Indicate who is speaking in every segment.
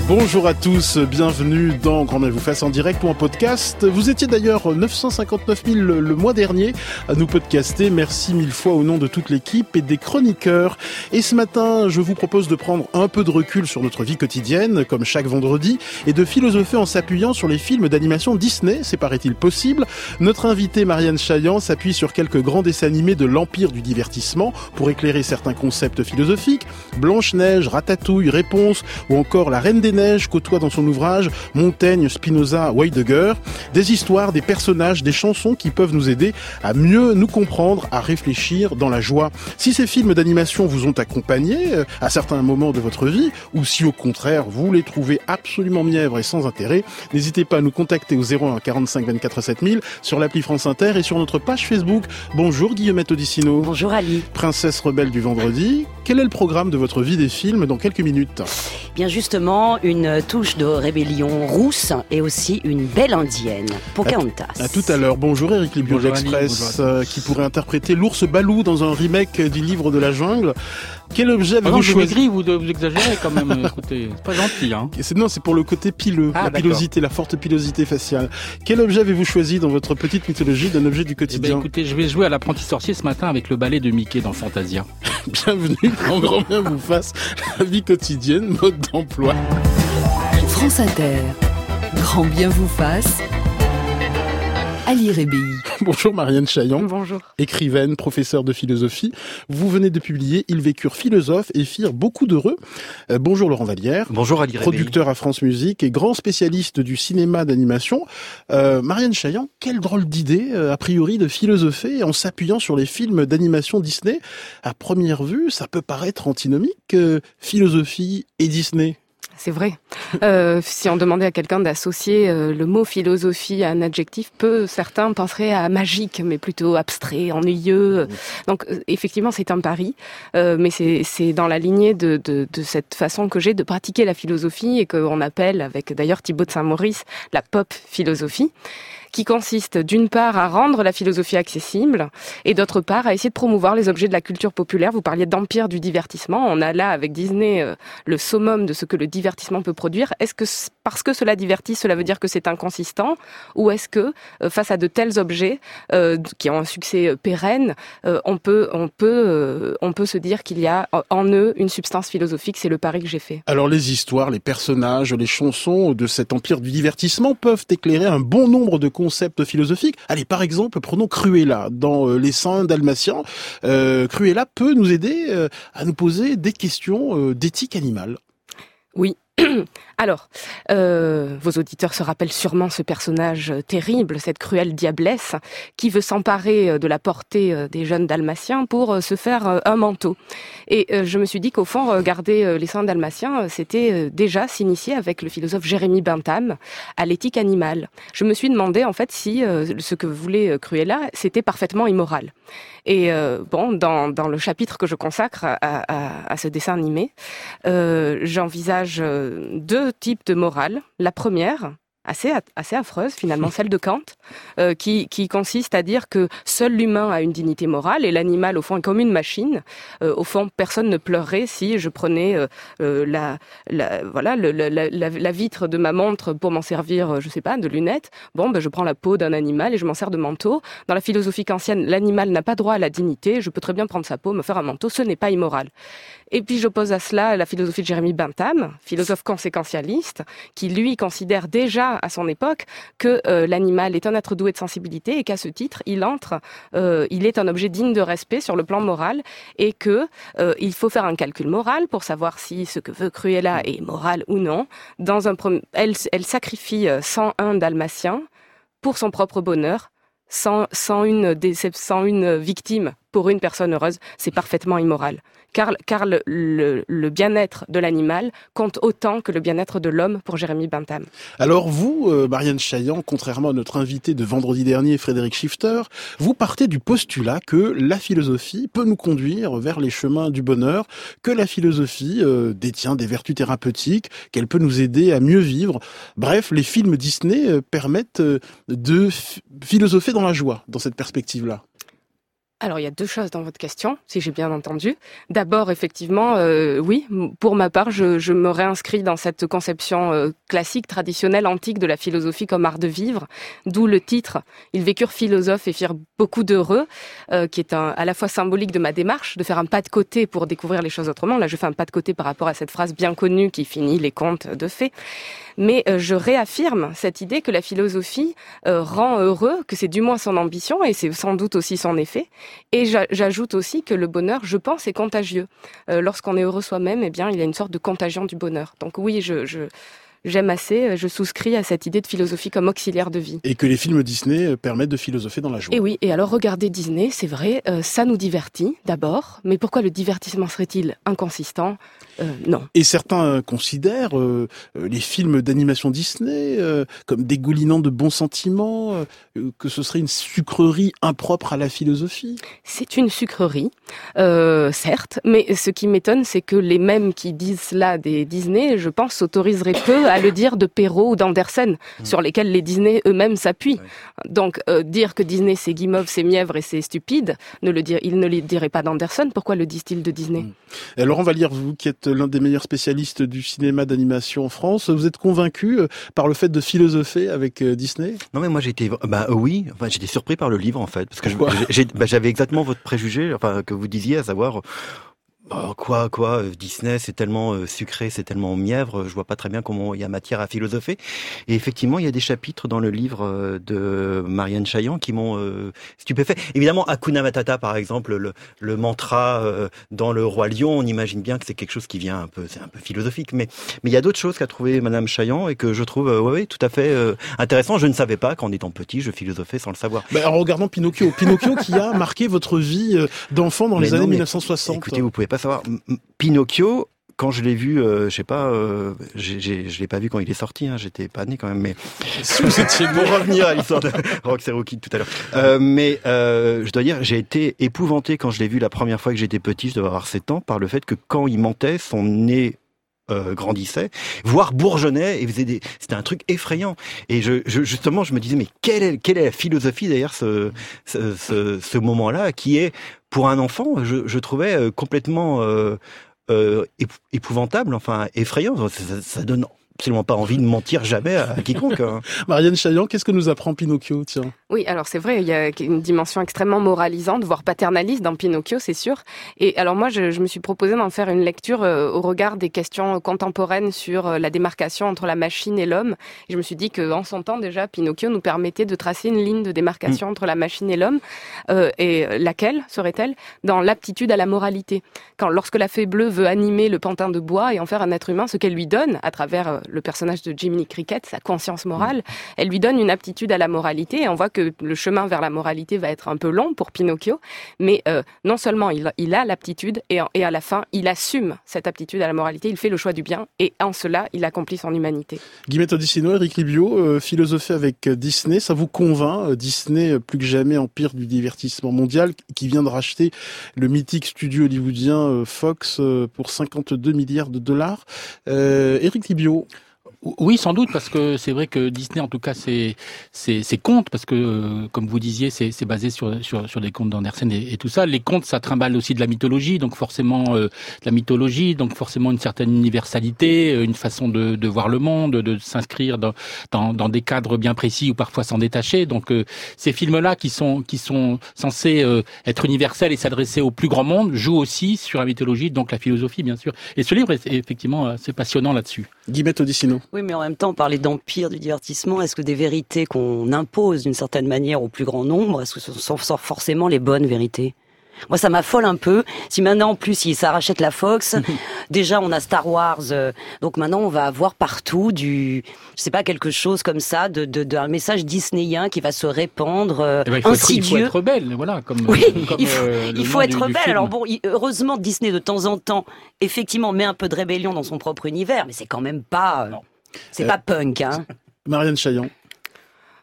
Speaker 1: Bonjour à tous, bienvenue dans Grand Bien vous fasse en direct ou en podcast. Vous étiez d'ailleurs 959 000 le mois dernier à nous podcaster. Merci mille fois au nom de toute l'équipe et des chroniqueurs. Et ce matin, je vous propose de prendre un peu de recul sur notre vie quotidienne, comme chaque vendredi, et de philosopher en s'appuyant sur les films d'animation Disney, c'est paraît-il possible. Notre invitée Marianne Chaillan s'appuie sur quelques grands dessins animés de l'empire du divertissement pour éclairer certains concepts philosophiques. Blanche-Neige, Ratatouille, Réponse ou encore La Reine des Neiges côtoie dans son ouvrage Montaigne, Spinoza, Heidegger, des histoires, des personnages, des chansons qui peuvent nous aider à mieux nous comprendre, à réfléchir dans la joie. Si ces films d'animation vous ont accompagné à certains moments de votre vie, ou si au contraire vous les trouvez absolument mièvres et sans intérêt, n'hésitez pas à nous contacter au 01 45 24 7000 sur l'appli France Inter et sur notre page Facebook. Bonjour Guillemette Odissino.
Speaker 2: Bonjour Ali.
Speaker 1: Princesse rebelle du vendredi. Quel est le programme de votre vie des films dans quelques minutes ?
Speaker 2: Bien justement, une touche de rébellion rousse et aussi une belle indienne, Pocahontas.
Speaker 1: À tout à l'heure. Bonjour Eric Libio d'Express, qui pourrait interpréter l'ours Balou dans un remake du livre de la jungle. Quel objet avez-vous choisi ?
Speaker 3: Vous exagérez quand même, écoutez, c'est pas gentil. Hein.
Speaker 1: C'est pour le côté pileux, la pilosité, la forte pilosité faciale. Quel objet avez-vous choisi dans votre petite mythologie d'un objet du quotidien ?
Speaker 3: Écoutez, je vais jouer à l'apprenti sorcier ce matin avec le ballet de Mickey dans Fantasia.
Speaker 1: Bienvenue dans Grand Bien vous fasse, la vie quotidienne, mode d'emploi.
Speaker 4: France Inter, Grand Bien vous fasse, Ali Rébéi.
Speaker 1: Bonjour Marianne Chaillan.
Speaker 5: Bonjour.
Speaker 1: Écrivaine, professeure de philosophie. Vous venez de publier Ils vécurent philosophes et firent beaucoup d'heureux. Bonjour Laurent Vallière.
Speaker 6: Bonjour Ali Rébéi.
Speaker 1: Producteur à France Musique et grand spécialiste du cinéma d'animation. Marianne Chaillan, quelle drôle d'idée, a priori, de philosopher en s'appuyant sur les films d'animation Disney. À première vue, ça peut paraître antinomique, philosophie et Disney.
Speaker 5: C'est vrai. Si on demandait à quelqu'un d'associer le mot philosophie à un adjectif, certains penseraient à magique, mais plutôt abstrait, ennuyeux. Donc effectivement, c'est un pari, mais c'est dans la lignée de cette façon que j'ai de pratiquer la philosophie et qu'on appelle, avec d'ailleurs Thibaut de Saint-Maurice, la pop philosophie, qui consiste d'une part à rendre la philosophie accessible et d'autre part à essayer de promouvoir les objets de la culture populaire. Vous parliez d'empire du divertissement. On a là avec Disney le summum de ce que le divertissement peut produire. Est-ce que parce que cela divertit, cela veut dire que c'est inconsistant, ou est-ce que face à de tels objets qui ont un succès pérenne, on peut se dire qu'il y a en eux une substance philosophique? C'est le pari que j'ai fait.
Speaker 1: Alors les histoires, les personnages, les chansons de cet empire du divertissement peuvent éclairer un bon nombre de concepts philosophiques. Allez, par exemple, prenons Cruella dans Les 101 Dalmatiens. Cruella peut nous aider à nous poser des questions d'éthique animale.
Speaker 5: Oui. Alors, vos auditeurs se rappellent sûrement ce personnage terrible, cette cruelle diablesse, qui veut s'emparer de la portée des jeunes dalmatiens pour se faire un manteau. Et je me suis dit qu'au fond, regarder les 100 dalmatiens, c'était déjà s'initier avec le philosophe Jérémy Bentham à l'éthique animale. Je me suis demandé en fait si ce que voulait Cruella, c'était parfaitement immoral. Et dans le chapitre que je consacre à ce dessin animé, j'envisage deux types de morale. La première, assez affreuse finalement, celle de Kant, qui consiste à dire que seul l'humain a une dignité morale et l'animal au fond est comme une machine. Au fond, personne ne pleurerait si je prenais la vitre de ma montre pour m'en servir, je sais pas, de lunettes. Je prends la peau d'un animal et je m'en sers de manteau. Dans la philosophie kantienne, l'animal n'a pas droit à la dignité. Je peux très bien prendre sa peau, me faire un manteau. Ce n'est pas immoral. Et puis j'oppose à cela la philosophie de Jérémy Bentham, philosophe conséquentialiste, qui lui considère déjà à son époque que l'animal est un être doué de sensibilité et qu'à ce titre, il est un objet digne de respect sur le plan moral et que il faut faire un calcul moral pour savoir si ce que veut Cruella est moral ou non. Elle sacrifie 101 dalmatiens pour son propre bonheur, sans une victime pour une personne heureuse, c'est parfaitement immoral. Car le bien-être de l'animal compte autant que le bien-être de l'homme pour Jérémy Bentham.
Speaker 1: Alors vous, Marianne Chaillan, contrairement à notre invité de vendredi dernier, Frédéric Schifter, vous partez du postulat que la philosophie peut nous conduire vers les chemins du bonheur, que la philosophie détient des vertus thérapeutiques, qu'elle peut nous aider à mieux vivre. Bref, les films Disney permettent de philosopher dans la joie, dans cette perspective-là.
Speaker 5: Alors, il y a deux choses dans votre question, si j'ai bien entendu. D'abord, effectivement, oui, pour ma part, je me réinscris dans cette conception classique, traditionnelle, antique de la philosophie comme art de vivre, d'où le titre « Ils vécurent philosophes et firent beaucoup d'heureux », qui est à la fois symbolique de ma démarche, de faire un pas de côté pour découvrir les choses autrement. Là, je fais un pas de côté par rapport à cette phrase bien connue qui finit les contes de fées. Mais je réaffirme cette idée que la philosophie rend heureux, que c'est du moins son ambition, et c'est sans doute aussi son effet. Et j'ajoute aussi que le bonheur, je pense, est contagieux. Lorsqu'on est heureux soi-même, eh bien, il y a une sorte de contagion du bonheur. Donc oui, j'aime assez, je souscris à cette idée de philosophie comme auxiliaire de vie.
Speaker 1: Et que les films Disney permettent de philosopher dans la joie.
Speaker 5: Et oui, et alors regarder Disney, c'est vrai, ça nous divertit d'abord, mais pourquoi le divertissement serait-il inconsistant ? Non.
Speaker 1: Et certains considèrent les films d'animation Disney comme dégoulinant de bons sentiments, que ce serait une sucrerie impropre à la philosophie.
Speaker 5: C'est une sucrerie, certes, mais ce qui m'étonne, c'est que les mêmes qui disent cela des Disney, je pense, s'autoriseraient peu à le dire de Perrault ou d'Andersen, sur lesquels les Disney eux-mêmes s'appuient. Donc, dire que Disney c'est guimauve, c'est mièvre et c'est stupide, ils ne le diraient pas d'Andersen, pourquoi le disent-ils de Disney ?
Speaker 1: Laurent Vallière, vous qui êtes l'un des meilleurs spécialistes du cinéma d'animation en France, vous êtes convaincu par le fait de philosopher avec Disney ?
Speaker 6: Non mais moi j'étais surpris par le livre en fait, parce que j'avais exactement votre préjugé, que vous disiez, à savoir Disney c'est tellement sucré, c'est tellement mièvre, je vois pas très bien comment il y a matière à philosopher. Et effectivement, il y a des chapitres dans le livre de Marianne Chaillan qui m'ont stupéfait. Évidemment, Hakuna Matata par exemple, le mantra dans Le Roi Lion, on imagine bien que c'est quelque chose qui vient c'est un peu philosophique, mais il y a d'autres choses qu'a trouvé Madame Chaillan et que je trouve tout à fait intéressant. Je ne savais pas qu'en étant petit, je philosophais sans le savoir.
Speaker 1: En regardant Pinocchio qui a marqué votre vie d'enfant dans les années 1960.
Speaker 6: Écoutez, vous pouvez pas savoir, Pinocchio, quand je l'ai vu, je l'ai pas vu quand il est sorti, j'étais pas né quand même, mais
Speaker 1: c'était
Speaker 6: pour revenir à l'histoire de Rox et Rocky tout à l'heure. Je dois dire, j'ai été épouvanté quand je l'ai vu la première fois que j'étais petit, je devais avoir 7 ans, par le fait que quand il mentait, son nez grandissait, voire bourgeonnait, et c'était un truc effrayant. Et justement, je me disais, mais quelle est la philosophie derrière ce moment-là, qui est, pour un enfant, je trouvais complètement épouvantable, effrayant. Ça donne absolument pas envie de mentir jamais à quiconque.
Speaker 1: Marianne Chaillan, qu'est-ce que nous apprend Pinocchio, tiens ?
Speaker 5: Oui, alors c'est vrai, il y a une dimension extrêmement moralisante, voire paternaliste dans Pinocchio, c'est sûr. Et alors moi, je me suis proposé d'en faire une lecture au regard des questions contemporaines sur la démarcation entre la machine et l'homme. Et je me suis dit qu'en son temps déjà, Pinocchio nous permettait de tracer une ligne de démarcation entre la machine et l'homme. Et laquelle serait-elle ? Dans l'aptitude à la moralité. Lorsque la fée bleue veut animer le pantin de bois et en faire un être humain, ce qu'elle lui donne à travers le personnage de Jiminy Cricket, sa conscience morale, elle lui donne une aptitude à la moralité, et on voit que le chemin vers la moralité va être un peu long pour Pinocchio, mais non seulement il a l'aptitude, et à la fin, il assume cette aptitude à la moralité, il fait le choix du bien, et en cela, il accomplit son humanité.
Speaker 1: Guillemette Odissino, Éric Libio, philosopher avec Disney, ça vous convainc ? Disney, plus que jamais empire du divertissement mondial, qui vient de racheter le mythique studio hollywoodien Fox pour 52 milliards de dollars. Éric Libio.
Speaker 3: Oui, sans doute, parce que c'est vrai que Disney, en tout cas, c'est contes, parce que, comme vous disiez, c'est basé sur des contes d'Andersen et tout ça. Les contes, ça trimballe aussi de la mythologie, donc forcément une certaine universalité, une façon de voir le monde, de s'inscrire dans des cadres bien précis ou parfois s'en détacher. Donc, ces films-là qui sont censés être universels et s'adresser au plus grand monde, jouent aussi sur la mythologie, donc la philosophie, bien sûr. Et ce livre est effectivement assez passionnant là-dessus.
Speaker 1: Guillemette Odissino.
Speaker 2: Oui, mais en même temps, parler d'empire du divertissement, est-ce que des vérités qu'on impose d'une certaine manière au plus grand nombre, est-ce que ce sont forcément les bonnes vérités ? Moi, ça m'affole un peu. Si maintenant, en plus, ça rachète la Fox, déjà, on a Star Wars, donc maintenant, on va avoir partout quelque chose comme ça, d'un message disneyen qui va se répandre, insidieux.
Speaker 3: Il faut être rebelle, voilà.
Speaker 2: Il faut être rebelle. Alors bon, heureusement, Disney, de temps en temps, effectivement, met un peu de rébellion dans son propre univers, mais c'est quand même pas, pas punk,
Speaker 1: Marianne Chaillan.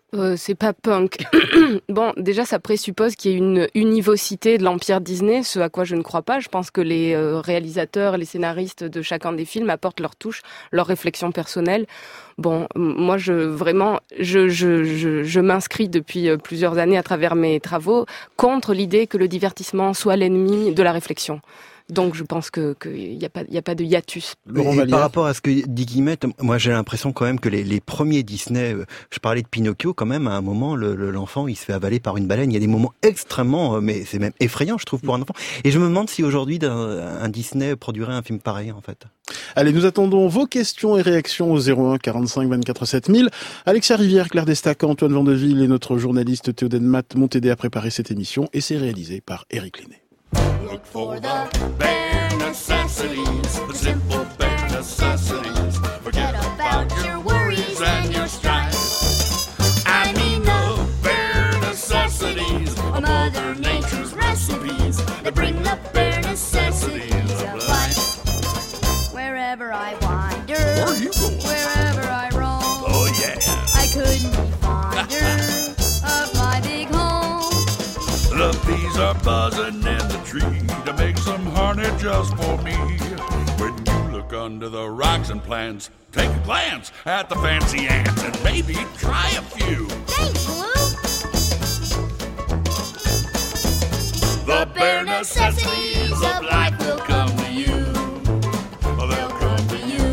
Speaker 5: C'est pas punk. Bon, déjà, ça présuppose qu'il y ait une univocité de l'empire Disney, ce à quoi je ne crois pas. Je pense que les réalisateurs, les scénaristes de chacun des films apportent leur touche, leur réflexion personnelle. Bon, moi, je m'inscris depuis plusieurs années à travers mes travaux contre l'idée que le divertissement soit l'ennemi de la réflexion. Donc je pense que y a pas de hiatus.
Speaker 6: Et par rapport à ce que dit Guillemette, moi j'ai l'impression quand même que les premiers Disney, je parlais de Pinocchio quand même, à un moment l'enfant il se fait avaler par une baleine. Il y a des moments extrêmement, mais c'est même effrayant je trouve pour un enfant. Et je me demande si aujourd'hui un Disney produirait un film pareil en fait.
Speaker 1: Allez, nous attendons vos questions et réactions au 01 45 24 7000. Alexia Rivière, Claire Destacan, Antoine Vandeville et notre journaliste Théoden Matt m'ont aidé à préparer cette émission et c'est réalisé par Éric Lenné.
Speaker 7: Look for the bare necessities, the simple bare necessities. Forget about your worries and your strife. I mean the bare necessities of Mother Nature's recipes that bring the bare necessities of life.
Speaker 8: Wherever I wander,
Speaker 7: Where are you going?
Speaker 8: wherever I roam,
Speaker 7: Oh yeah.
Speaker 8: I couldn't be fonder of my big home.
Speaker 7: The bees are buzzing in the tree to make some honey just for me. When you look under the rocks and plants, take a glance at the fancy ants and maybe try a few.
Speaker 8: Thanks, Blue.
Speaker 7: The bare necessities of life will come to you. They'll come to you.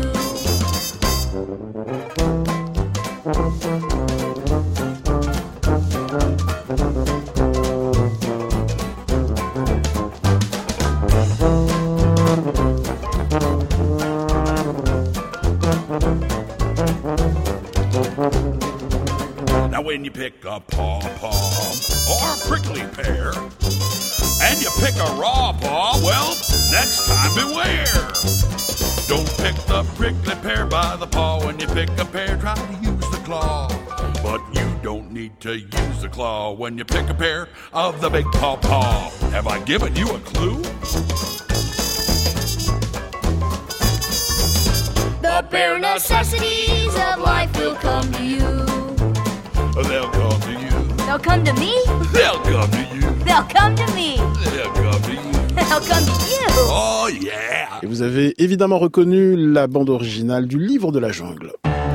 Speaker 7: Now when you pick a pawpaw or a prickly pear, and you pick a raw paw, well, next time beware. Don't pick the prickly pear by the paw. When you pick a pear, try to use the claw. But you don't need to use the claw when you pick a pear of the big pawpaw. Have I given you a clue?
Speaker 8: The bare necessities of life will come to you.
Speaker 7: They'll come to you.
Speaker 8: They'll come to me.
Speaker 7: They'll come to you.
Speaker 8: They'll come to me.
Speaker 7: They'll come to you.
Speaker 8: They'll come to you.
Speaker 7: Oh yeah!
Speaker 1: Et vous avez évidemment reconnu la bande originale du Livre de la Jungle.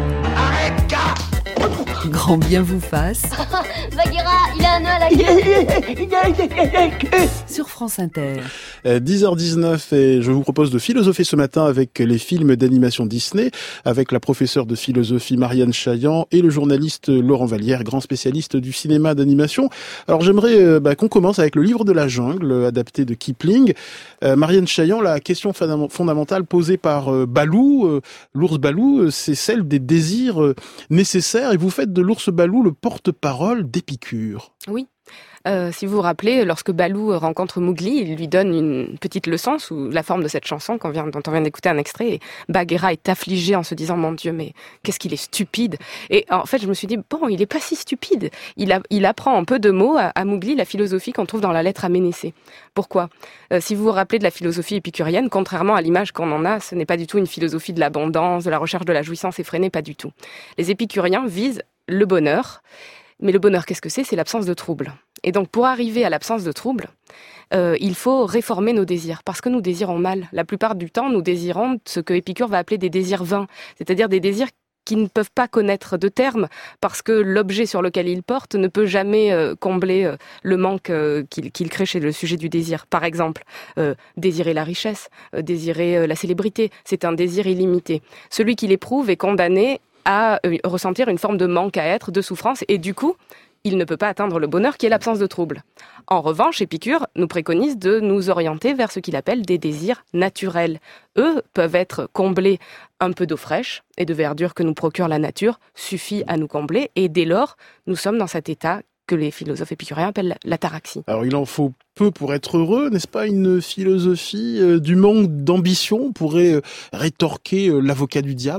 Speaker 4: Grand bien vous fasse
Speaker 8: Bagheera, il a un nœud à la queue.
Speaker 4: sur France Inter.
Speaker 1: 10h19 et je vous propose de philosopher ce matin avec les films d'animation Disney, avec la professeure de philosophie Marianne Chaillan et le journaliste Laurent Vallière, grand spécialiste du cinéma d'animation. Alors j'aimerais qu'on commence avec le Livre de la Jungle, adapté de Kipling. Marianne Chaillan, la question fondamentale posée par Balou, l'ours Balou, c'est celle des désirs nécessaires et vous faites de l'ours Balou le porte-parole d'Épicure.
Speaker 5: Oui. Si vous vous rappelez, lorsque Balou rencontre Mowgli, il lui donne une petite leçon sous la forme de cette chanson dont on vient d'écouter un extrait. Et Bagheera est affligé en se disant « Mon Dieu, mais qu'est-ce qu'il est stupide !» Et en fait, je me suis dit « Bon, il est pas si stupide. » Il apprend en peu de mots à Mowgli la philosophie qu'on trouve dans la lettre à Ménécée. Pourquoi ? Si vous vous rappelez de la philosophie épicurienne, contrairement à l'image qu'on en a, ce n'est pas du tout une philosophie de l'abondance, de la recherche de la jouissance effrénée, pas du tout. Les épicuriens visent le bonheur. Mais le bonheur, qu'est-ce que c'est ? C'est l'absence de trouble. Et donc, pour arriver à l'absence de trouble, il faut réformer nos désirs, parce que nous désirons mal. La plupart du temps, nous désirons ce que Épicure va appeler des désirs vains, c'est-à-dire des désirs qui ne peuvent pas connaître de terme, parce que l'objet sur lequel ils portent ne peut jamais combler le manque qu'il crée chez le sujet du désir. Par exemple, désirer la richesse, désirer la célébrité, c'est un désir illimité. Celui qui l'éprouve est condamné à ressentir une forme de manque à être, de souffrance, et du coup, il ne peut pas atteindre le bonheur qui est l'absence de trouble. En revanche, Épicure nous préconise de nous orienter vers ce qu'il appelle des désirs naturels. Eux peuvent être comblés. Un peu d'eau fraîche et de verdure que nous procure la nature suffit à nous combler, et dès lors, nous sommes dans cet état que les philosophes épicuriens appellent l'ataraxie.
Speaker 1: Alors il en faut peu pour être heureux, n'est-ce pas une philosophie du manque d'ambition pourrait rétorquer l'avocat du diable ?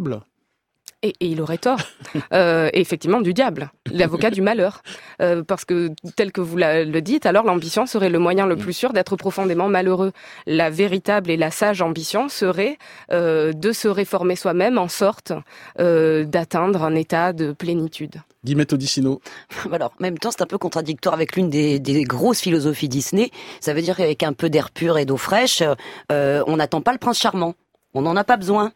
Speaker 5: Et il aurait tort. Et effectivement, du diable, l'avocat du malheur. Parce que, tel que vous le dites, alors l'ambition serait le moyen le plus sûr d'être profondément malheureux. La véritable et la sage ambition serait de se réformer soi-même en sorte d'atteindre un état de plénitude.
Speaker 1: Guillemette Odissino.
Speaker 2: Alors, en même temps, c'est un peu contradictoire avec l'une des grosses philosophies Disney. Ça veut dire qu'avec un peu d'air pur et d'eau fraîche, on n'attend pas le prince charmant. On n'en a pas besoin.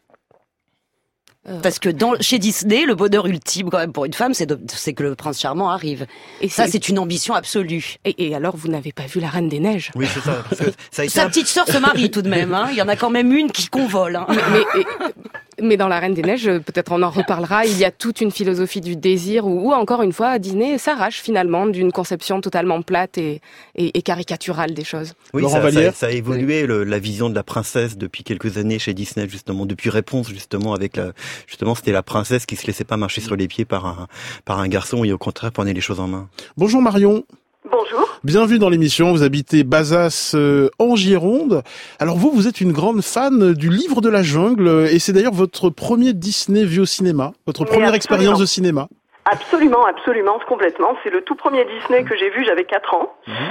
Speaker 2: Parce que chez Disney, le bonheur ultime quand même pour une femme, c'est que le prince charmant arrive. Et ça, c'est une ambition absolue.
Speaker 5: Et alors, vous n'avez pas vu La Reine des Neiges?
Speaker 6: Oui, c'est ça. Parce que ça a été
Speaker 2: Sa petite sœur se marie tout de même. Hein. Il y en a quand même une qui convole. Hein.
Speaker 5: Mais dans La Reine des Neiges, peut-être on en reparlera, il y a toute une philosophie du désir où encore une fois, Disney s'arrache finalement d'une conception totalement plate et caricaturale des choses.
Speaker 6: Oui,
Speaker 1: Laurent Vallière.
Speaker 6: ça a évolué, la vision de la princesse depuis quelques années chez Disney, justement, depuis Réponse, justement, c'était la princesse qui se laissait pas marcher sur les pieds par un garçon et au contraire prenait les choses en main.
Speaker 1: Bonjour Marion.
Speaker 9: Bonjour.
Speaker 1: Bienvenue dans l'émission, vous habitez Bazas en Gironde. Alors vous êtes une grande fan du Livre de la Jungle et c'est d'ailleurs votre premier Disney vu au cinéma, votre première expérience de cinéma.
Speaker 9: Absolument, complètement. C'est le tout premier Disney que j'ai vu, j'avais 4 ans.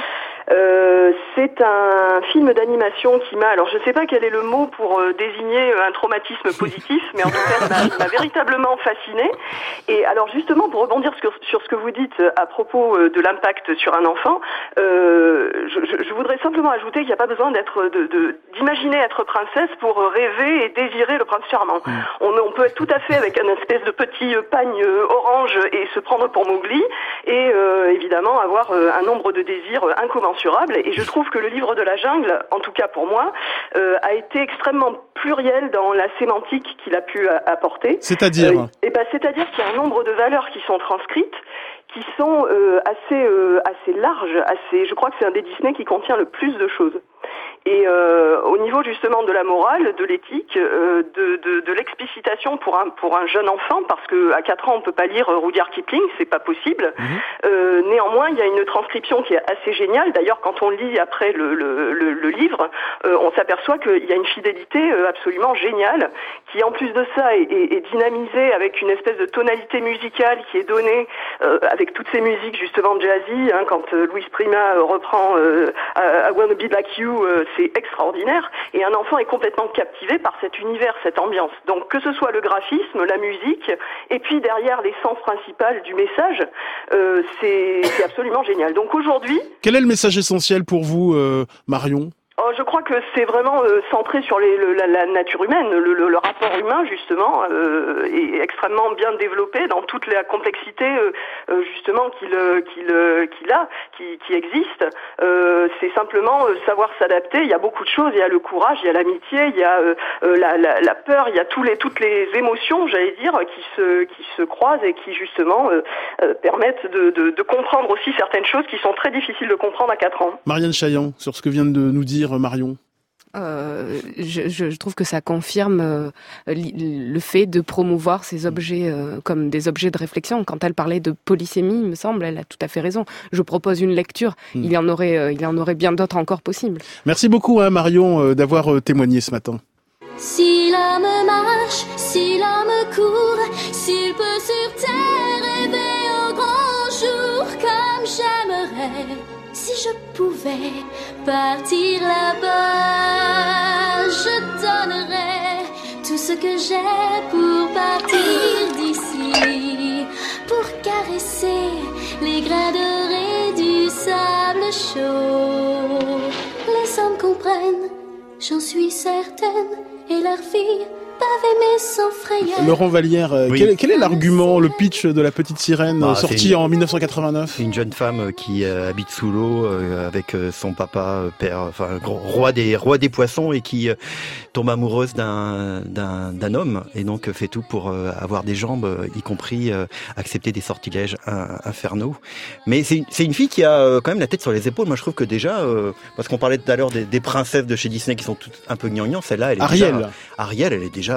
Speaker 9: C'est un film d'animation qui alors je sais pas quel est le mot pour désigner un traumatisme positif, mais en tout cas ça m'a véritablement fasciné. Et alors justement, pour rebondir sur ce que vous dites à propos de l'impact sur un enfant, je voudrais simplement ajouter qu'il n'y a pas besoin d'imaginer être princesse pour rêver et désirer le prince charmant. On peut être tout à fait avec une espèce de petit pagne orange et se prendre pour Mowgli et évidemment avoir un nombre de désirs incommensurable. Et je trouve que le Livre de la Jungle, en tout cas pour moi, a été extrêmement pluriel dans la sémantique qu'il a pu apporter.
Speaker 1: C'est-à-dire
Speaker 9: c'est-à-dire qu'il y a un nombre de valeurs qui sont transcrites, qui sont assez larges, je crois que c'est un des Disney qui contient le plus de choses. Et au niveau justement de la morale, de l'éthique, de l'explicitation pour un jeune enfant, parce que à 4 ans on peut pas lire Rudyard Kipling, c'est pas possible. Néanmoins, il y a une transcription qui est assez géniale. D'ailleurs, quand on lit après le livre, on s'aperçoit qu'il y a une fidélité absolument géniale, qui en plus de ça est dynamisée avec une espèce de tonalité musicale qui est donnée avec toutes ces musiques justement jazzy. Hein, quand Louis Prima reprend I Wanna Be Like You, c'est extraordinaire, et un enfant est complètement captivé par cet univers, cette ambiance. Donc que ce soit le graphisme, la musique, et puis derrière l'essence principale du message, c'est absolument génial. Donc aujourd'hui... Quel
Speaker 1: est le message essentiel pour vous, Marion ?
Speaker 9: Je crois que c'est vraiment centré sur la nature humaine, le rapport humain justement est extrêmement bien développé dans toute la complexité justement qui existe. C'est simplement savoir s'adapter. Il y a beaucoup de choses. Il y a le courage, il y a l'amitié, il y a la peur, il y a toutes les émotions, j'allais dire, qui se croisent et qui justement permettent de comprendre aussi certaines choses qui sont très difficiles de comprendre à 4 ans.
Speaker 1: Marianne Chaillan, sur ce que vient de nous dire Marion.
Speaker 5: Je trouve que ça confirme le fait de promouvoir ces objets comme des objets de réflexion. Quand elle parlait de polysémie, il me semble, elle a tout à fait raison. Je propose une lecture. Il y en aurait bien d'autres encore possibles.
Speaker 1: Merci beaucoup, Marion, d'avoir témoigné ce matin.
Speaker 8: Si l'homme marche, si l'homme court, s'il peut sur terre rêver au grand jour comme j'aimerais. Si je pouvais partir là-bas, je donnerais tout ce que j'ai pour partir d'ici, pour caresser les grains dorés du sable chaud. Les hommes comprennent, j'en suis certaine, et leurs filles peuvent aimer sans frayeur.
Speaker 1: Laurent Vallière, oui. Quel est l'argument, le pitch de La Petite Sirène, sorti en 1989 ?
Speaker 6: Une jeune femme qui habite sous l'eau avec son papa, père, roi des poissons, et qui tombe amoureuse d'un homme, et donc fait tout pour avoir des jambes, y compris accepter des sortilèges infernaux. Mais c'est une fille qui a quand même la tête sur les épaules. Moi, je trouve que déjà, parce qu'on parlait tout à l'heure des princesses de chez Disney qui sont toutes un peu gnangnang, celle-là, elle est
Speaker 1: Ariel,
Speaker 6: elle est déjà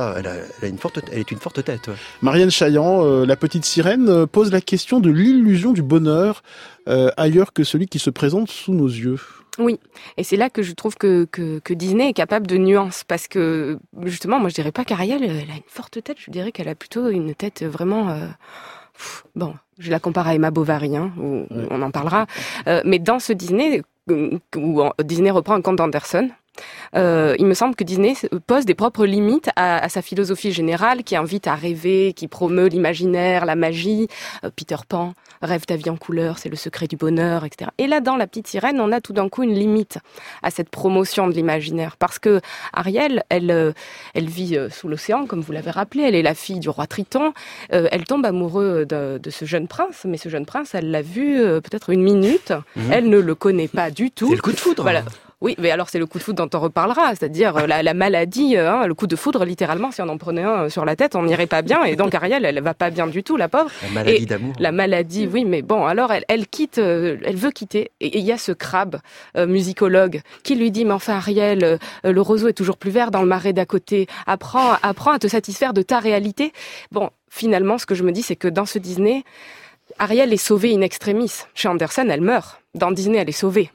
Speaker 6: elle est une forte tête. Ouais.
Speaker 1: Marianne Chaillan, la petite sirène, pose la question de l'illusion du bonheur ailleurs que celui qui se présente sous nos yeux.
Speaker 5: Oui, et c'est là que je trouve que Disney est capable de nuances, parce que justement, moi je dirais pas qu'Ariel, elle a une forte tête, je dirais qu'elle a plutôt une tête vraiment... Bon, je la compare à Emma Bovary, où on en parlera, mais dans ce Disney, où Disney reprend un conte d'Anderson, il me semble que Disney pose des propres limites à sa philosophie générale qui invite à rêver, qui promeut l'imaginaire, la magie. Peter Pan, rêve ta vie en couleur, c'est le secret du bonheur, etc. Et là, dans La Petite Sirène, on a tout d'un coup une limite à cette promotion de l'imaginaire. Parce que Ariel, elle vit sous l'océan, comme vous l'avez rappelé, elle est la fille du roi Triton, elle tombe amoureuse de ce jeune prince, mais ce jeune prince, elle l'a vu peut-être une minute, elle ne le connaît pas du tout.
Speaker 6: C'est le coup de foudre.
Speaker 5: Voilà. Oui, mais alors c'est le coup de foudre dont on reparlera, c'est-à-dire la maladie, le coup de foudre, littéralement, si on en prenait un sur la tête, on n'irait pas bien, et donc Ariel, elle va pas bien du tout, la pauvre.
Speaker 6: La maladie d'amour.
Speaker 5: La maladie, oui, mais bon, alors elle quitte, elle veut quitter, et il y a ce crabe, musicologue, qui lui dit, mais enfin Ariel, le roseau est toujours plus vert dans le marais d'à côté, apprends à te satisfaire de ta réalité. Bon, finalement, ce que je me dis, c'est que dans ce Disney, Ariel est sauvée in extremis. Chez Anderson, elle meurt. Dans Disney, elle est sauvée.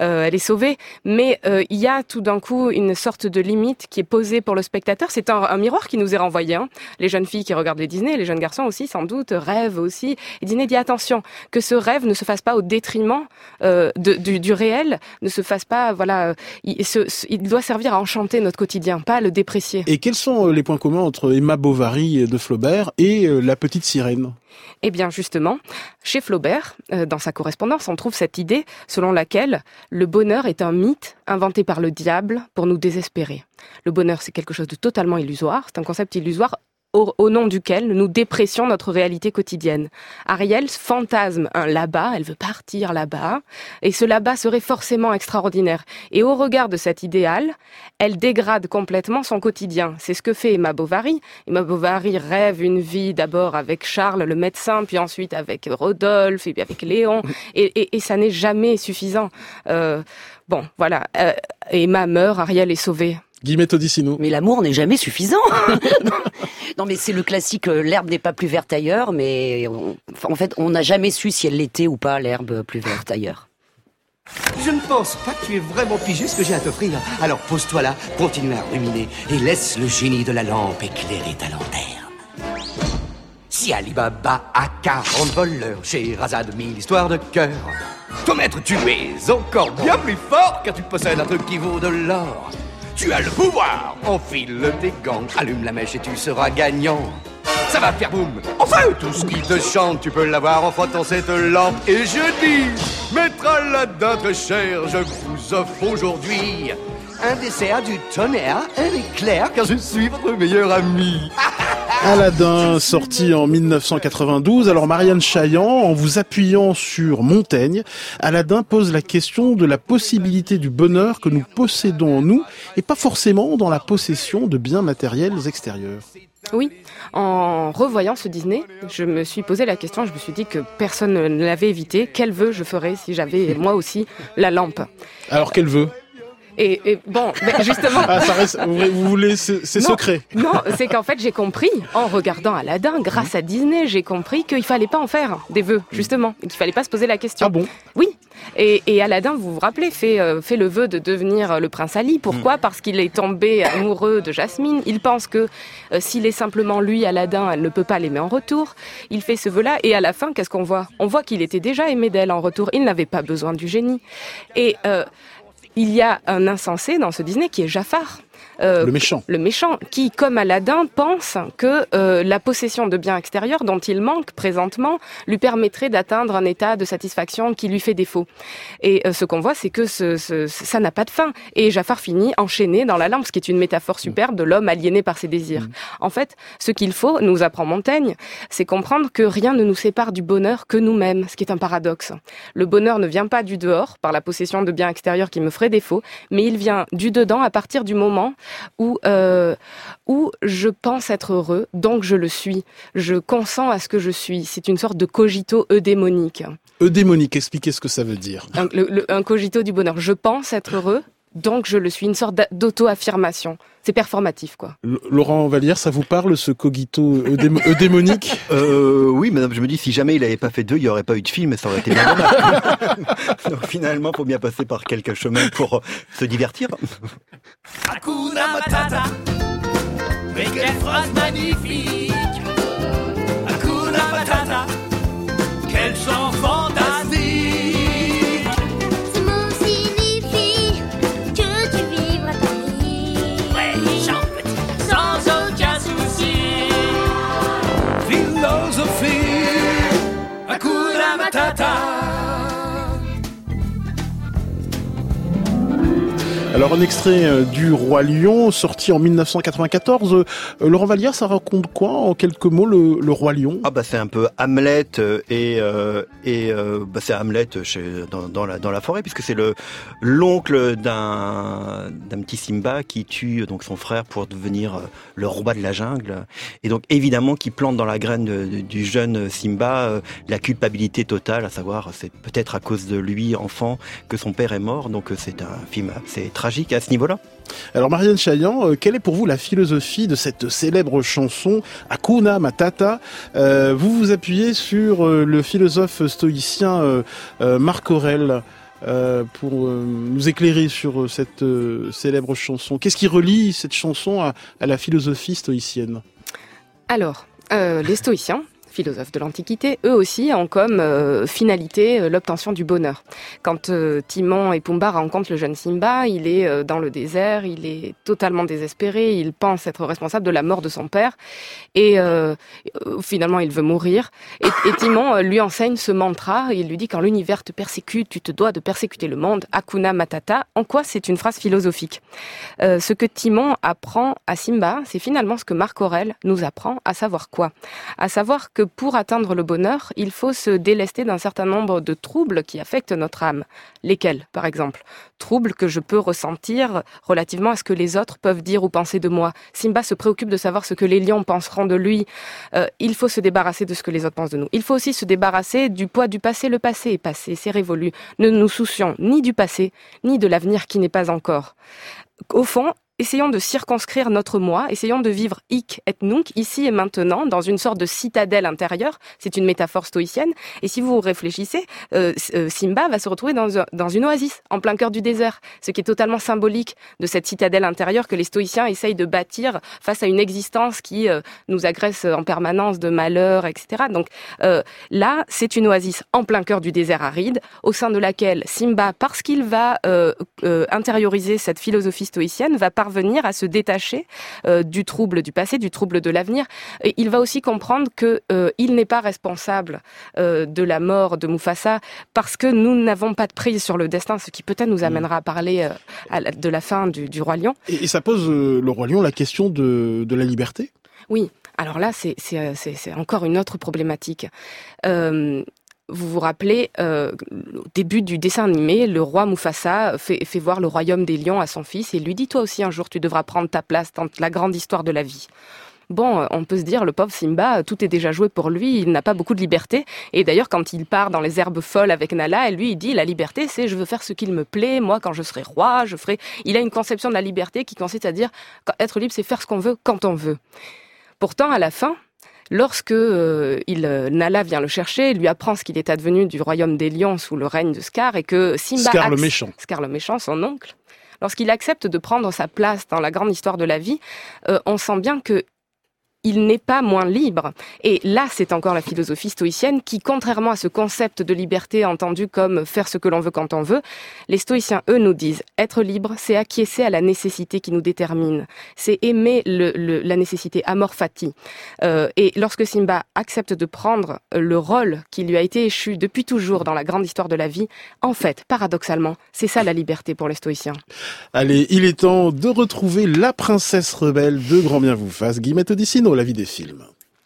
Speaker 5: Mais il y a tout d'un coup une sorte de limite qui est posée pour le spectateur. C'est un miroir qui nous est renvoyé. Les jeunes filles qui regardent les Disney, les jeunes garçons aussi, sans doute, rêvent aussi. Et Disney dit attention, que ce rêve ne se fasse pas au détriment du réel, ne se fasse pas, voilà, il doit servir à enchanter notre quotidien, pas à le déprécier.
Speaker 1: Et quels sont les points communs entre Emma Bovary de Flaubert et La Petite Sirène ?
Speaker 5: Eh bien, justement, chez Flaubert, dans sa correspondance, on trouve cette idée selon laquelle le bonheur est un mythe inventé par le diable pour nous désespérer. Le bonheur, c'est quelque chose de totalement illusoire, c'est un concept illusoire au nom duquel nous dépressions notre réalité quotidienne. Ariel fantasme un là-bas, elle veut partir là-bas, et ce là-bas serait forcément extraordinaire. Et au regard de cet idéal, elle dégrade complètement son quotidien. C'est ce que fait Emma Bovary. Emma Bovary rêve une vie d'abord avec Charles le médecin, puis ensuite avec Rodolphe, et puis avec Léon, et ça n'est jamais suffisant. Bon, voilà, Emma meurt, Ariel est sauvée.
Speaker 1: Guillemette Odissino.
Speaker 2: Mais l'amour n'est jamais suffisant. Non, mais c'est le classique, l'herbe n'est pas plus verte ailleurs, mais en fait, on n'a jamais su si elle l'était ou pas, l'herbe plus verte ailleurs.
Speaker 10: Je ne pense pas que tu aies vraiment pigé ce que j'ai à t'offrir. Alors pose-toi là, continue à ruminer et laisse le génie de la lampe éclairer ta lanterne. Si Ali Baba a 40 voleurs, Scheherazade 1000 histoires de cœur, ton maître tu es encore bien plus fort car tu possèdes un truc qui vaut de l'or. Tu as le pouvoir, enfile tes gants, allume la mèche et tu seras gagnant. Ça va faire boum, enfin tout ce qui te chante, tu peux l'avoir en frottant cette lampe. Et je dis, maître Aladdin très cher, je vous offre aujourd'hui un dessert du tonnerre, un éclair, car je suis votre meilleur ami.
Speaker 1: Aladdin, sorti en 1992. Alors Marianne Chaillan, en vous appuyant sur Montaigne, Aladdin pose la question de la possibilité du bonheur que nous possédons en nous et pas forcément dans la possession de biens matériels extérieurs.
Speaker 5: Oui, en revoyant ce Disney, je me suis posé la question, je me suis dit que personne ne l'avait évité. Quel vœu je ferais si j'avais moi aussi la lampe ?
Speaker 1: Alors quel vœu ?
Speaker 5: Et bon, ben justement...
Speaker 1: Ah, ça reste, vous voulez, c'est secret.
Speaker 5: Non, c'est qu'en fait, j'ai compris, en regardant Aladdin, grâce à Disney, j'ai compris qu'il fallait pas en faire des vœux, justement. Qu'il fallait pas se poser la question.
Speaker 1: Ah bon ?
Speaker 5: Oui. Et Aladdin, vous vous rappelez, fait le vœu de devenir le prince Ali. Pourquoi ? Parce qu'il est tombé amoureux de Jasmine. Il pense que s'il est simplement lui, Aladdin, elle ne peut pas l'aimer en retour. Il fait ce vœu-là. Et à la fin, qu'est-ce qu'on voit ? On voit qu'il était déjà aimé d'elle en retour. Il n'avait pas besoin du génie. Et... il y a un insensé dans ce Disney qui est Jafar.
Speaker 1: Le méchant,
Speaker 5: qui, comme Aladdin, pense que la possession de biens extérieurs dont il manque présentement lui permettrait d'atteindre un état de satisfaction qui lui fait défaut. Et ce qu'on voit, c'est que ça n'a pas de fin. Et Jafar finit enchaîné dans la lampe, ce qui est une métaphore superbe de l'homme aliéné par ses désirs. En fait, ce qu'il faut, nous apprend Montaigne, c'est comprendre que rien ne nous sépare du bonheur que nous-mêmes, ce qui est un paradoxe. Le bonheur ne vient pas du dehors, par la possession de biens extérieurs qui me feraient défaut, mais il vient du dedans à partir du moment où je pense être heureux, donc je le suis. Je consens à ce que je suis. C'est une sorte de cogito eudémonique.
Speaker 1: Eudémonique, expliquez ce que ça veut dire.
Speaker 5: Un cogito du bonheur. Je pense être heureux, donc je le suis, une sorte d'auto-affirmation. C'est performatif, quoi.
Speaker 1: Laurent Vallière, ça vous parle, ce cogito eudémonique?
Speaker 6: Oui, madame, je me dis, si jamais il n'avait pas fait 2, il n'y aurait pas eu de film et ça aurait été bien dommage. Donc finalement, il faut bien passer par quelques chemins pour se divertir.
Speaker 11: Hakuna Matata, mais quelle phrase magnifique! Hakuna Matata, quel chant fantastique!
Speaker 8: Ce mot signifie que tu vivras ta vie.
Speaker 11: Ouais, chante petit, sans aucun souci. Philosophie, Hakuna Matata.
Speaker 1: Alors un extrait du Roi Lion, sorti en 1994. Laurent Vallière, ça raconte quoi en quelques mots le Roi Lion?
Speaker 6: Ah bah c'est un peu Hamlet et c'est Hamlet dans la forêt, puisque c'est l'oncle d'un petit Simba qui tue donc son frère pour devenir le roi de la jungle, et donc évidemment qui plante dans la graine du jeune Simba la culpabilité totale, à savoir c'est peut-être à cause de lui enfant que son père est mort. Donc c'est un film assez tragique à ce niveau-là.
Speaker 1: Alors Marianne Chaillan, quelle est pour vous la philosophie de cette célèbre chanson Hakuna Matata? Vous vous appuyez sur le philosophe stoïcien Marc Aurèle pour nous éclairer sur cette célèbre chanson. Qu'est-ce qui relie cette chanson à la philosophie stoïcienne?
Speaker 5: Alors, les stoïciens, philosophes de l'Antiquité, eux aussi ont comme finalité l'obtention du bonheur. Quand Timon et Pumba rencontrent le jeune Simba, il est dans le désert, il est totalement désespéré, il pense être responsable de la mort de son père, et finalement il veut mourir. Et Timon lui enseigne ce mantra, il lui dit: quand l'univers te persécute, tu te dois de persécuter le monde, Hakuna Matata. En quoi c'est une phrase philosophique? Ce que Timon apprend à Simba, c'est finalement ce que Marc Aurèle nous apprend, à savoir quoi? À savoir que pour atteindre le bonheur, il faut se délester d'un certain nombre de troubles qui affectent notre âme. Lesquels, par exemple? Troubles que je peux ressentir relativement à ce que les autres peuvent dire ou penser de moi. Simba se préoccupe de savoir ce que les lions penseront de lui. Il faut se débarrasser de ce que les autres pensent de nous. Il faut aussi se débarrasser du poids du passé. Le passé est passé, c'est révolu. Ne nous soucions ni du passé, ni de l'avenir qui n'est pas encore. Au fond, essayons de circonscrire notre moi, essayons de vivre hic et nunc, ici et maintenant, dans une sorte de citadelle intérieure. C'est une métaphore stoïcienne. Et si vous réfléchissez, Simba va se retrouver dans une oasis, en plein cœur du désert, ce qui est totalement symbolique de cette citadelle intérieure que les stoïciens essayent de bâtir face à une existence qui nous agresse en permanence de malheur, etc. Donc là, c'est une oasis en plein cœur du désert aride, au sein de laquelle Simba, parce qu'il va intérioriser cette philosophie stoïcienne, va parvenir à se détacher du trouble du passé, du trouble de l'avenir. Et il va aussi comprendre que il n'est pas responsable de la mort de Mufasa, parce que nous n'avons pas de prise sur le destin, ce qui peut-être nous amènera à parler de la fin du Roi Lion.
Speaker 1: Et ça pose, le Roi Lion, la question de la liberté?
Speaker 5: Oui, alors là, c'est encore une autre problématique. Vous vous rappelez, au début du dessin animé, le roi Mufasa fait voir le royaume des lions à son fils et lui dit: toi aussi un jour tu devras prendre ta place dans la grande histoire de la vie. Bon, on peut se dire, le pauvre Simba, tout est déjà joué pour lui, il n'a pas beaucoup de liberté. Et d'ailleurs, quand il part dans les herbes folles avec Nala, lui, il dit: la liberté, c'est je veux faire ce qu'il me plaît, moi, quand je serai roi, je ferai... Il a une conception de la liberté qui consiste à dire, être libre, c'est faire ce qu'on veut, quand on veut. Pourtant, à la fin, lorsque Nala vient le chercher, il lui apprend ce qu'il est advenu du royaume des lions sous le règne de Scar, et que Simba...
Speaker 1: Scar le méchant.
Speaker 5: Scar le méchant, son oncle. Lorsqu'il accepte de prendre sa place dans la grande histoire de la vie, on sent bien que il n'est pas moins libre. Et là, c'est encore la philosophie stoïcienne qui, contrairement à ce concept de liberté entendu comme faire ce que l'on veut quand on veut, les stoïciens, eux, nous disent être libre, c'est acquiescer à la nécessité qui nous détermine. C'est aimer la nécessité, amor fati. Et lorsque Simba accepte de prendre le rôle qui lui a été échu depuis toujours dans la grande histoire de la vie, en fait, paradoxalement, c'est ça la liberté pour les stoïciens.
Speaker 1: Allez, il est temps de retrouver la princesse rebelle de Grand Bien vous fasse, Guillemette Odissino. La vie des films.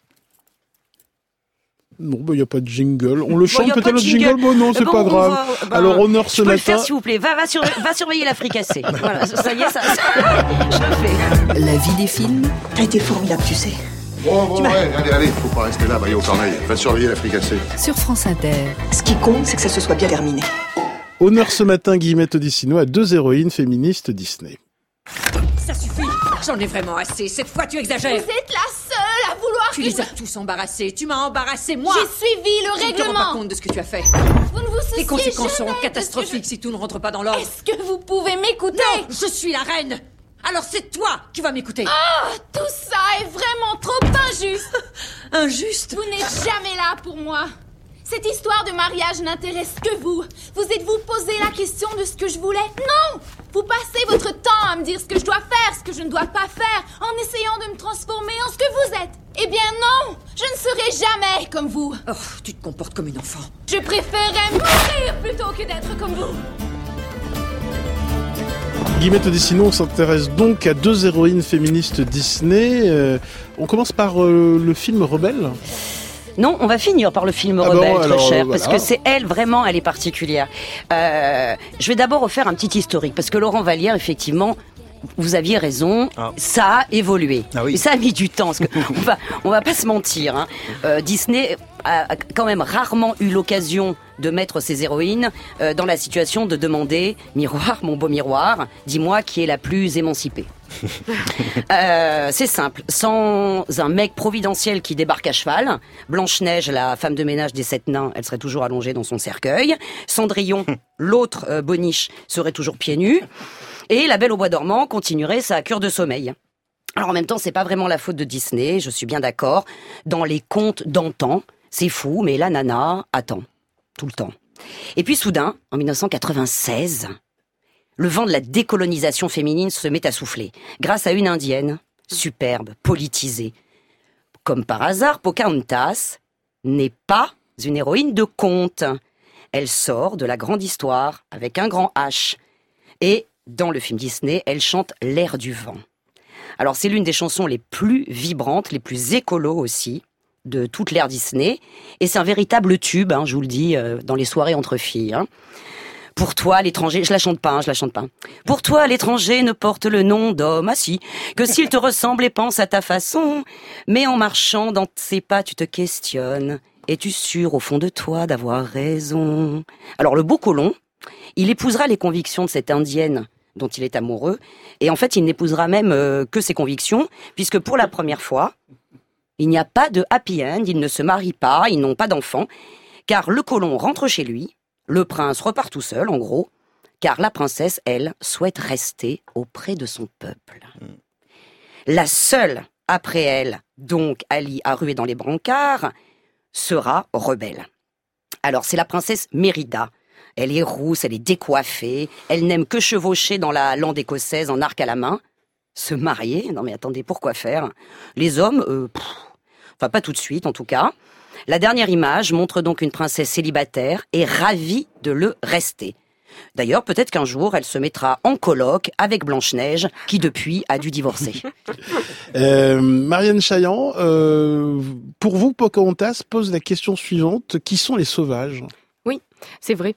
Speaker 1: Non, il n'y a pas de jingle. On le chante peut-être le jingle. Bon, non, c'est pas grave. Alors, honneur ce matin.
Speaker 2: Le faire, s'il vous plaît. Va surveiller la fricassée. Voilà, ça y est, ça je le fais.
Speaker 4: La vie des films.
Speaker 12: T'as été formidable, tu sais.
Speaker 13: Bon, allez, faut pas rester là, va au corneille. Va surveiller la fricassée.
Speaker 4: Sur France Inter.
Speaker 12: Ce qui compte, c'est que ça se soit bien terminé.
Speaker 1: Honneur ce matin, Guillemette Odissino, à 2 héroïnes féministes Disney.
Speaker 12: Ça suffit, j'en ai vraiment assez. Cette fois, tu exagères.
Speaker 14: Vous êtes la seule à vouloir
Speaker 12: Tu les as tous embarrassés. Tu m'as embarrassé, moi.
Speaker 14: J'ai suivi le
Speaker 12: Tu ne te rends
Speaker 14: règlement.
Speaker 12: pas compte de ce que tu as fait.
Speaker 14: Vous ne vous souciez
Speaker 12: Les conséquences
Speaker 14: jamais
Speaker 12: seront
Speaker 14: de
Speaker 12: catastrophiques si tout ne rentre pas dans l'ordre.
Speaker 14: Est-ce que vous pouvez m'écouter?
Speaker 12: Non, je suis la reine. Alors c'est toi qui vas m'écouter.
Speaker 14: Ah, tout ça est vraiment trop injuste.
Speaker 12: Injuste?
Speaker 14: Vous n'êtes jamais là pour moi. Cette histoire de mariage n'intéresse que vous. Vous êtes-vous posé la question de ce que je voulais? Non! Vous passez votre temps à me dire ce que je dois faire, ce que je ne dois pas faire, en essayant de me transformer en ce que vous êtes. Eh bien non! Je ne serai jamais comme vous.
Speaker 12: Oh, tu te comportes comme une enfant.
Speaker 14: Je préférerais mourir plutôt que d'être comme vous.
Speaker 1: Guillemette Odissino, on s'intéresse donc à 2 héroïnes féministes Disney. On commence par le film Rebelle.
Speaker 2: Non, on va finir par le film Rebelle, très cher, parce que c'est elle, vraiment, elle est particulière. Je vais d'abord refaire un petit historique, parce que Laurent Vallière, effectivement, vous aviez raison, ça a évolué. Et ça a mis du temps, parce que on va pas se mentir, hein. Disney a quand même rarement eu l'occasion de mettre ses héroïnes dans la situation de demander « Miroir, mon beau miroir, dis-moi qui est la plus émancipée ». C'est simple, sans un mec providentiel qui débarque à cheval, Blanche-Neige, la femme de ménage des 7 nains, elle serait toujours allongée dans son cercueil, Cendrillon, l'autre Boniche, serait toujours pieds nus, et la Belle au bois dormant continuerait sa cure de sommeil. Alors en même temps, c'est pas vraiment la faute de Disney, je suis bien d'accord, dans les contes d'antan, c'est fou, mais la nana attend, tout le temps. Et puis soudain, en 1996... le vent de la décolonisation féminine se met à souffler, grâce à une indienne, superbe, politisée. Comme par hasard, Pocahontas n'est pas une héroïne de conte. Elle sort de la grande histoire, avec un grand H. Et, dans le film Disney, elle chante l'air du vent. Alors, c'est l'une des chansons les plus vibrantes, les plus écolos aussi, de toute l'ère Disney. Et c'est un véritable tube, hein, je vous le dis, dans les soirées entre filles, hein. Pour toi, l'étranger, je la chante pas. Pour toi, l'étranger ne porte le nom d'homme, que s'il te ressemble et pense à ta façon. Mais en marchant dans ses pas, tu te questionnes. Es-tu sûr au fond de toi d'avoir raison? Alors le beau colon, il épousera les convictions de cette indienne dont il est amoureux. Et en fait, il n'épousera même que ses convictions, puisque pour la première fois, il n'y a pas de happy end, ils ne se marient pas, ils n'ont pas d'enfants, car le colon rentre chez lui. Le prince repart tout seul, en gros, car la princesse, elle, souhaite rester auprès de son peuple. La seule, après elle, donc Ali à ruer dans les brancards, sera Rebelle. Alors, c'est la princesse Mérida. Elle est rousse, elle est décoiffée, elle n'aime que chevaucher dans la lande écossaise en arc à la main. Se marier? Non mais attendez, pourquoi faire? Les hommes, enfin pas tout de suite en tout cas. La dernière image montre donc une princesse célibataire et ravie de le rester. D'ailleurs, peut-être qu'un jour, elle se mettra en coloc avec Blanche-Neige, qui depuis a dû divorcer.
Speaker 1: Marianne Chaillan, pour vous, Pocahontas pose la question suivante. Qui sont les sauvages?
Speaker 5: Oui, c'est vrai.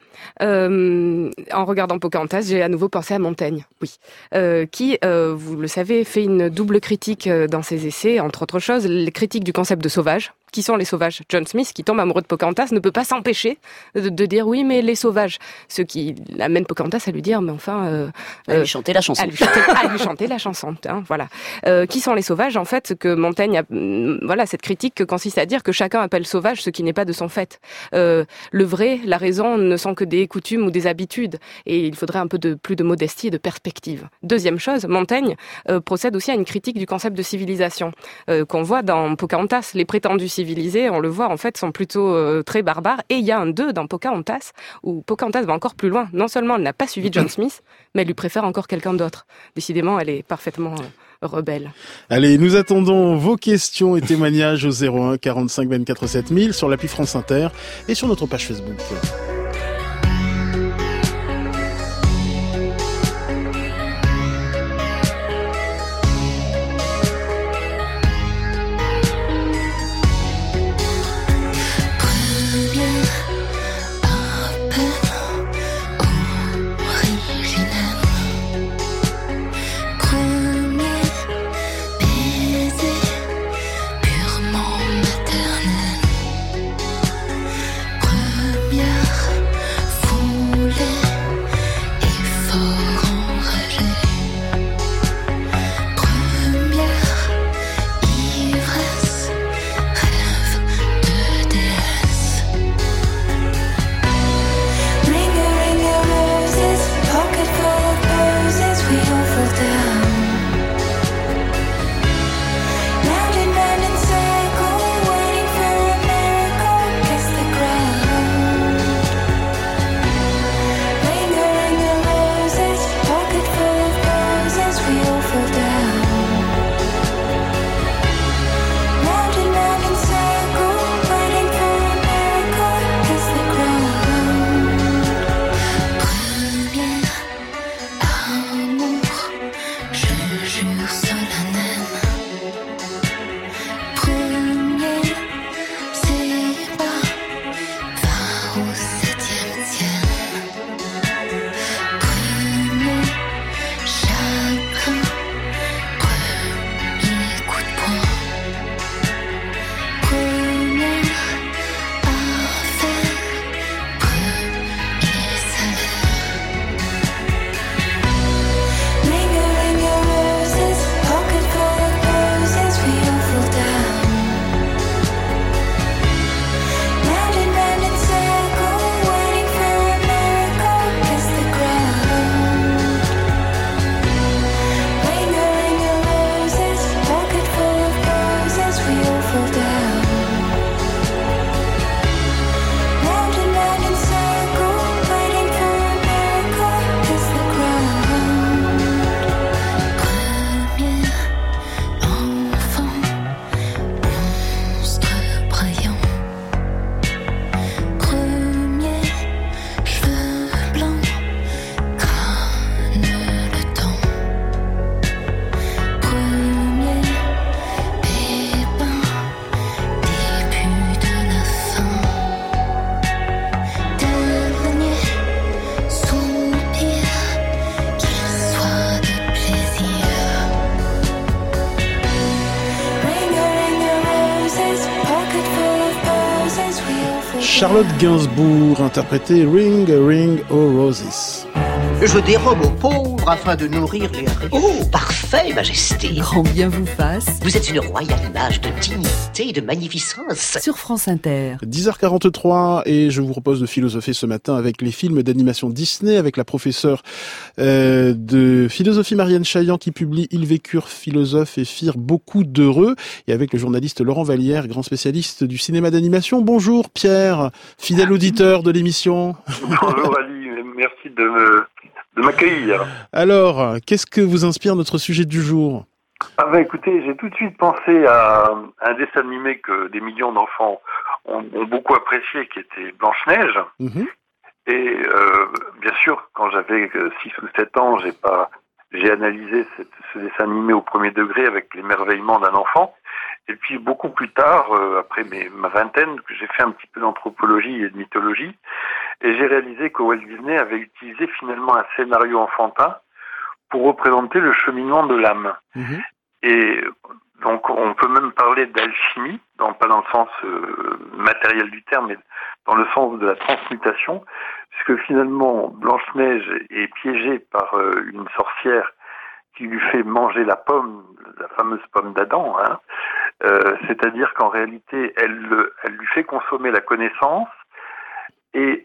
Speaker 5: En regardant Pocahontas, j'ai à nouveau pensé à Montaigne, oui, qui, vous le savez, fait une double critique dans ses essais, entre autres choses, les critiques du concept de sauvage. Qui sont les sauvages? John Smith, qui tombe amoureux de Pocahontas, ne peut pas s'empêcher de dire oui, mais les sauvages. Ce qui amène Pocahontas à lui dire, mais enfin...
Speaker 2: à lui chanter la chanson.
Speaker 5: À lui chanter la chanson, hein, voilà. Qui sont les sauvages? En fait, que Montaigne a, voilà, cette critique que consiste à dire que chacun appelle sauvage ce qui n'est pas de son fait. Le vrai, la raison ne sont que des coutumes ou des habitudes. Et il faudrait un peu plus de modestie et de perspective. Deuxième chose, Montaigne procède aussi à une critique du concept de civilisation qu'on voit dans Pocahontas. Les prétendus civilisés, on le voit, en fait, sont plutôt très barbares. Et il y a un 2 dans Pocahontas, où Pocahontas va encore plus loin. Non seulement elle n'a pas suivi John Smith, mais elle lui préfère encore quelqu'un d'autre. Décidément, elle est parfaitement rebelle.
Speaker 1: Allez, nous attendons vos questions et témoignages au 01 45 24 7000 sur l'appli France Inter et sur notre page Facebook.
Speaker 8: Première
Speaker 1: Charlotte Gainsbourg interprétait Ring a Ring of Roses.
Speaker 10: Je dérobe aux pauvres afin de nourrir les riches. Oh, parfait, Majesté.
Speaker 4: Grand bien vous fasse.
Speaker 10: Vous êtes une royale image de dignité et de magnificence.
Speaker 4: Sur France Inter.
Speaker 1: 10h43 et je vous propose de philosopher ce matin avec les films d'animation Disney, avec la professeure de philosophie Marianne Chaillan qui publie Ils vécurent philosophes et firent beaucoup d'heureux, et avec le journaliste Laurent Vallière, grand spécialiste du cinéma d'animation. Bonjour Pierre, fidèle auditeur de l'émission.
Speaker 15: Bonjour Ali, merci de m'accueillir.
Speaker 1: Alors, qu'est-ce que vous inspire notre sujet du jour ?
Speaker 15: Écoutez, j'ai tout de suite pensé à un dessin animé que des millions d'enfants ont beaucoup apprécié, qui était Blanche-Neige. Mm-hmm. Et bien sûr, quand j'avais 6 ou 7 ans, j'ai analysé ce dessin animé au premier degré avec l'émerveillement d'un enfant. Et puis beaucoup plus tard, après ma vingtaine, j'ai fait un petit peu d'anthropologie et de mythologie, et j'ai réalisé que Walt Disney avait utilisé finalement un scénario enfantin pour représenter le cheminement de l'âme. Mmh. Et donc on peut même parler d'alchimie, pas dans le sens matériel du terme, mais dans le sens de la transmutation, puisque finalement Blanche-Neige est piégée par une sorcière qui lui fait manger la pomme, la fameuse pomme d'Adam, c'est-à-dire qu'en réalité, elle lui fait consommer la connaissance, et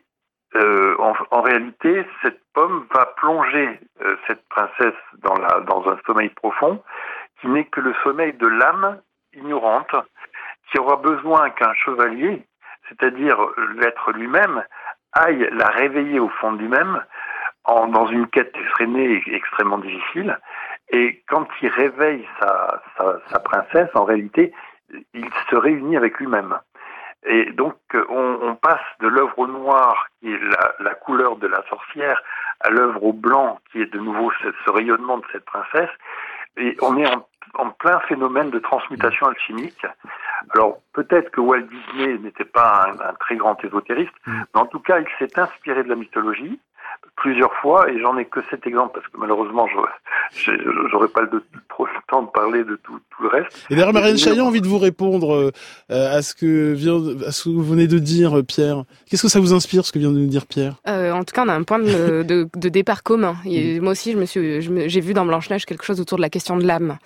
Speaker 15: en réalité, cette pomme va plonger cette princesse dans un sommeil profond, qui n'est que le sommeil de l'âme ignorante, qui aura besoin qu'un chevalier, c'est-à-dire l'être lui-même, aille la réveiller au fond de lui-même, dans une quête effrénée et extrêmement difficile. Et quand il réveille sa princesse, en réalité, il se réunit avec lui-même. Et donc, on passe de l'œuvre au noir, qui est la couleur de la sorcière, à l'œuvre au blanc, qui est de nouveau ce rayonnement de cette princesse. Et on est en plein phénomène de transmutation alchimique. Alors, peut-être que Walt Disney n'était pas un très grand ésotériste, mais en tout cas, il s'est inspiré de la mythologie plusieurs fois, et j'en ai que cet exemple, parce que malheureusement, j'aurais pas trop le temps de parler de tout le reste.
Speaker 1: Et d'ailleurs, Marianne Chaillan a envie de vous répondre à ce que vous venez de dire, Pierre. Qu'est-ce que ça vous inspire, ce que vient de nous dire Pierre ?
Speaker 5: En tout cas, on a un point de départ commun. Et moi aussi, j'ai vu dans Blanche-Neige quelque chose autour de la question de l'âme.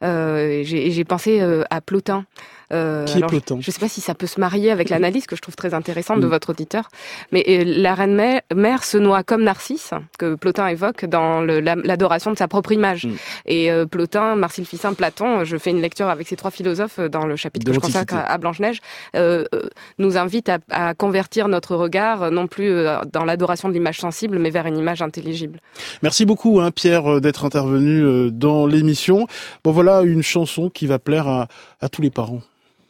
Speaker 5: J'ai pensé à Plotin.
Speaker 1: Qui est Plotin ?
Speaker 5: Je ne sais pas si ça peut se marier avec l'analyse que je trouve très intéressante de votre auditeur, mais la reine mère se noie comme Narcisse, que Plotin évoque dans l'adoration de sa propre image. Et Plotin, Marcille Ficin, Platon, je fais une lecture avec ces 3 philosophes dans le chapitre que je consacre à Blanche-Neige, nous invite à convertir notre regard, non plus dans l'adoration de l'image sensible, mais vers une image intelligible.
Speaker 1: Merci beaucoup Pierre d'être intervenu dans l'émission. Bon, voilà une chanson qui va plaire à tous les parents.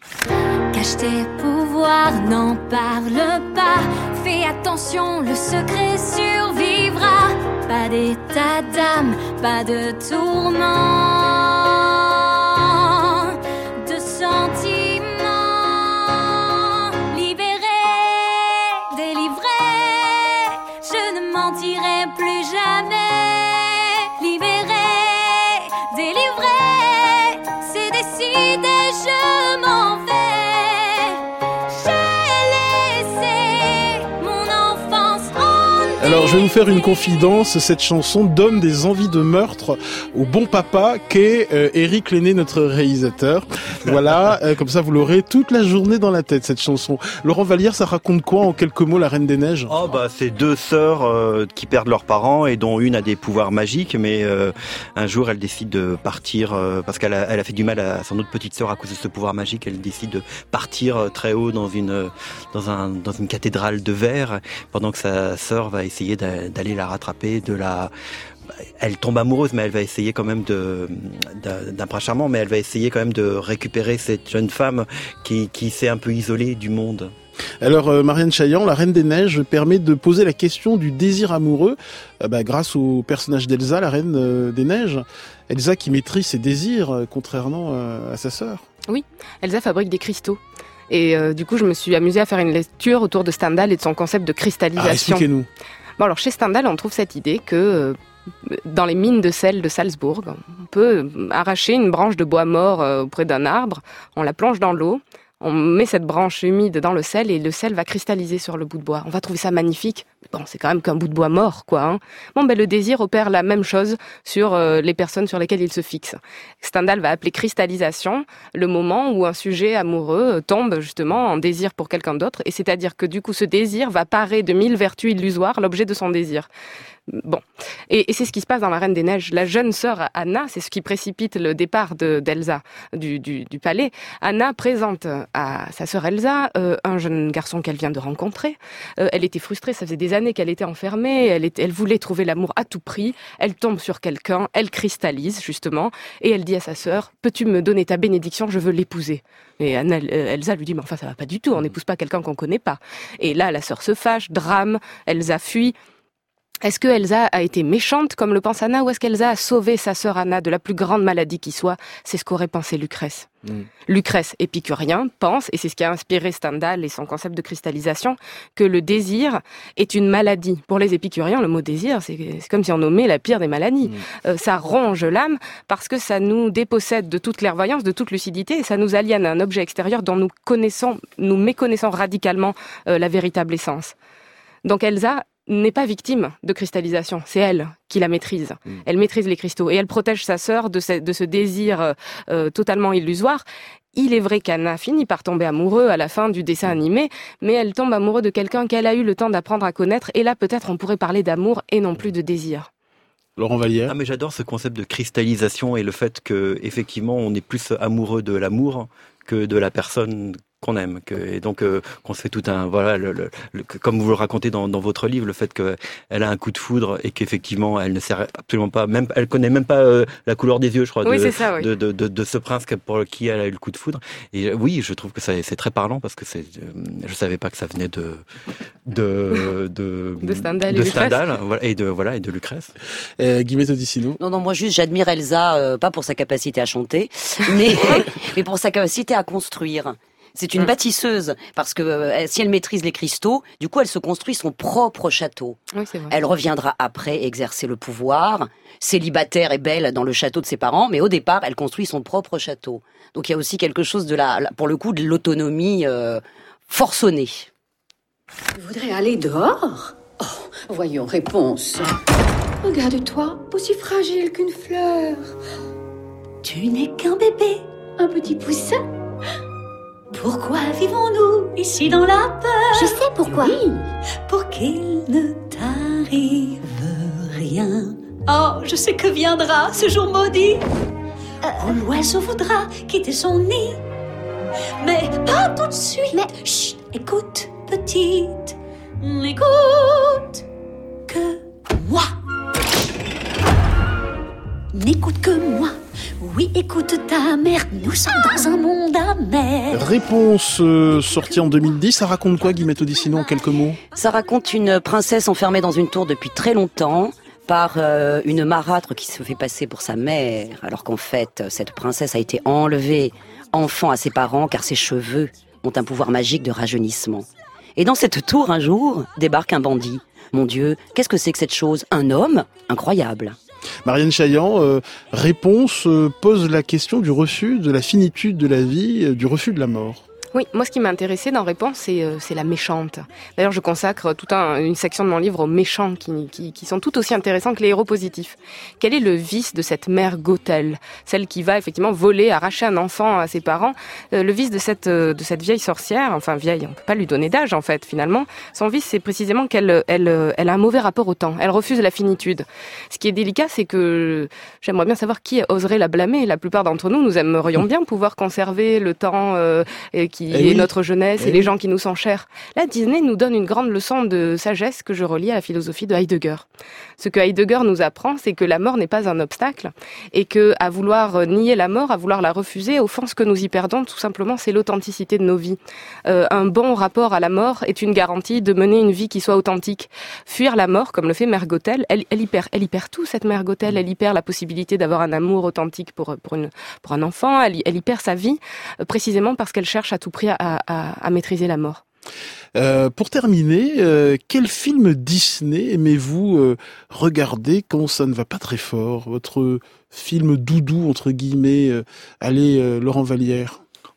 Speaker 8: Cache tes pouvoirs, n'en parle pas. Fais attention, le secret survivra. Pas d'état d'âme, pas de tourment, de sentiments. Libéré, délivré, je ne mentirai plus jamais. Libéré, délivré, c'est décidé, je m'en vais.
Speaker 1: Alors, je vais vous faire une confidence. Cette chanson donne des envies de meurtre au bon papa qu'est Éric Lenné, notre réalisateur. Voilà, comme ça vous l'aurez toute la journée dans la tête, cette chanson. Laurent Vallière, ça raconte quoi en quelques mots, La Reine des Neiges ?
Speaker 6: C'est 2 sœurs qui perdent leurs parents et dont une a des pouvoirs magiques, mais un jour elle décide de partir parce qu'elle a fait du mal à son autre petite sœur à cause de ce pouvoir magique. Elle décide de partir très haut dans une cathédrale de verre, pendant que sa sœur va essayer d'aller la rattraper, elle tombe amoureuse, mais elle va essayer quand même d'un prince charmant, mais elle va essayer quand même de récupérer cette jeune femme qui s'est un peu isolée du monde.
Speaker 1: Alors, Marianne Chaillan, La Reine des Neiges permet de poser la question du désir amoureux grâce au personnage d'Elsa, la Reine des Neiges. Elsa qui maîtrise ses désirs, contrairement à sa sœur.
Speaker 5: Oui, Elsa fabrique des cristaux. Et du coup, je me suis amusée à faire une lecture autour de Stendhal et de son concept de cristallisation.
Speaker 1: Expliquez-nous.
Speaker 5: Bon, alors chez Stendhal, on trouve cette idée que dans les mines de sel de Salzbourg, on peut arracher une branche de bois mort auprès d'un arbre, on la plonge dans l'eau, On met cette branche humide dans le sel et le sel va cristalliser sur le bout de bois. On va trouver ça magnifique. Bon, c'est quand même qu'un bout de bois mort, quoi. Hein. Bon, le désir opère la même chose sur les personnes sur lesquelles il se fixe. Stendhal va appeler cristallisation le moment où un sujet amoureux tombe justement en désir pour quelqu'un d'autre. Et c'est-à-dire que du coup, ce désir va parer de 1000 vertus illusoires l'objet de son désir. Bon, et c'est ce qui se passe dans La Reine des Neiges. La jeune sœur Anna, c'est ce qui précipite le départ d'Elsa du palais. Anna présente à sa sœur Elsa un jeune garçon qu'elle vient de rencontrer. Elle était frustrée, ça faisait des années qu'elle était enfermée, elle voulait trouver l'amour à tout prix. Elle tombe sur quelqu'un, elle cristallise justement, et elle dit à sa sœur, peux-tu me donner ta bénédiction, je veux l'épouser. Et Elsa lui dit, mais enfin ça va pas du tout, on n'épouse pas quelqu'un qu'on connaît pas. Et là, la sœur se fâche, drame, Elsa fuit. Est-ce que Elsa a été méchante, comme le pense Anna, ou est-ce qu'Elsa a sauvé sa sœur Anna de la plus grande maladie qui soit? C'est ce qu'aurait pensé Lucrèce. Lucrèce, épicurien, pense, et c'est ce qui a inspiré Stendhal et son concept de cristallisation, que le désir est une maladie. Pour les épicuriens, le mot désir, c'est comme si on nommait la pire des maladies. Ça ronge l'âme parce que ça nous dépossède de toute clairvoyance, de toute lucidité, et ça nous aliène à un objet extérieur dont nous méconnaissons radicalement la véritable essence. Donc Elsa n'est pas victime de cristallisation, c'est elle qui la maîtrise. Elle maîtrise les cristaux et elle protège sa sœur de ce désir totalement illusoire. Il est vrai qu'Anna finit par tomber amoureux à la fin du dessin animé, mais elle tombe amoureuse de quelqu'un qu'elle a eu le temps d'apprendre à connaître, et là peut-être on pourrait parler d'amour et non plus de désir.
Speaker 1: Laurent Vallière.
Speaker 6: Ah, mais j'adore ce concept de cristallisation et le fait que effectivement on est plus amoureux de l'amour que de la personne qu'on aime, et donc qu'on se fait tout un comme vous le racontez dans votre livre, le fait qu'elle a un coup de foudre et qu'effectivement elle ne sert absolument pas, même elle connaît même pas la couleur des yeux, je crois,
Speaker 5: oui, c'est ça, oui.
Speaker 6: de ce prince pour qui elle a eu le coup de foudre. Et oui, je trouve que c'est très parlant parce que je savais pas que ça venait de
Speaker 5: Stendhal
Speaker 6: et de Lucrèce.
Speaker 1: Guillemette Odissino.
Speaker 2: Non, moi juste j'admire Elsa, pas pour sa capacité à chanter, mais pour sa capacité à construire. C'est une bâtisseuse, parce que si elle maîtrise les cristaux, du coup elle se construit son propre château.
Speaker 5: Oui, c'est vrai.
Speaker 2: Elle reviendra après exercer le pouvoir, célibataire et belle dans le château de ses parents, mais au départ elle construit son propre château. Donc il y a aussi quelque chose pour le coup de l'autonomie forcenée.
Speaker 12: Tu voudrais aller dehors? Oh, voyons, réponse. Regarde-toi, aussi fragile qu'une fleur. Tu n'es qu'un bébé, un petit poussin. Pourquoi vivons-nous ici dans la peur?
Speaker 8: Je sais pourquoi.
Speaker 12: Oui, pour qu'il ne t'arrive rien. Oh, je sais que viendra ce jour maudit où l'oiseau voudra quitter son nid. Mais pas tout de suite.
Speaker 8: Mais
Speaker 12: chut, écoute, petite, n'écoute que moi. N'écoute que moi. Oui, écoute ta mère, nous sommes dans un monde amer.
Speaker 1: Réponse sortie en 2010, ça raconte quoi, Guillemette Odissino, en quelques mots?
Speaker 2: Ça raconte une princesse enfermée dans une tour depuis très longtemps par une marâtre qui se fait passer pour sa mère, alors qu'en fait, cette princesse a été enlevée enfant à ses parents car ses cheveux ont un pouvoir magique de rajeunissement. Et dans cette tour, un jour, débarque un bandit. Mon Dieu, qu'est-ce que c'est que cette chose? Un homme? Incroyable.
Speaker 1: Marianne Chaillan, Réponse pose la question du refus de la finitude de la vie, du refus de la mort.
Speaker 5: Oui, moi ce qui m'a intéressé dans Réponse, c'est la méchante. D'ailleurs, je consacre toute une section de mon livre aux méchants qui sont tout aussi intéressants que les héros positifs. Quel est le vice de cette mère Gothel, celle qui va effectivement voler, arracher un enfant à ses parents? Le vice de cette vieille sorcière, enfin vieille, on peut pas lui donner d'âge en fait finalement. Son vice, c'est précisément qu'elle a un mauvais rapport au temps. Elle refuse la finitude. Ce qui est délicat, c'est que j'aimerais bien savoir qui oserait la blâmer. La plupart d'entre nous aimerions bien pouvoir conserver le temps qui est notre jeunesse et les gens qui nous sont chers. Là, Disney nous donne une grande leçon de sagesse que je relie à la philosophie de Heidegger. Ce que Heidegger nous apprend, c'est que la mort n'est pas un obstacle et que à vouloir nier la mort, à vouloir la refuser, au fond, ce que nous y perdons, tout simplement, c'est l'authenticité de nos vies. Un bon rapport à la mort est une garantie de mener une vie qui soit authentique. Fuir la mort, comme le fait Mère Gothel, elle y perd tout, cette Mère Gothel. Elle y perd la possibilité d'avoir un amour authentique pour un enfant. Elle y perd sa vie, précisément parce qu'elle cherche à tout prix à maîtriser la mort.
Speaker 1: Pour terminer, quel film Disney aimez-vous regarder quand ça ne va pas très fort? Votre film doudou, entre guillemets, allez, Laurent Vallière.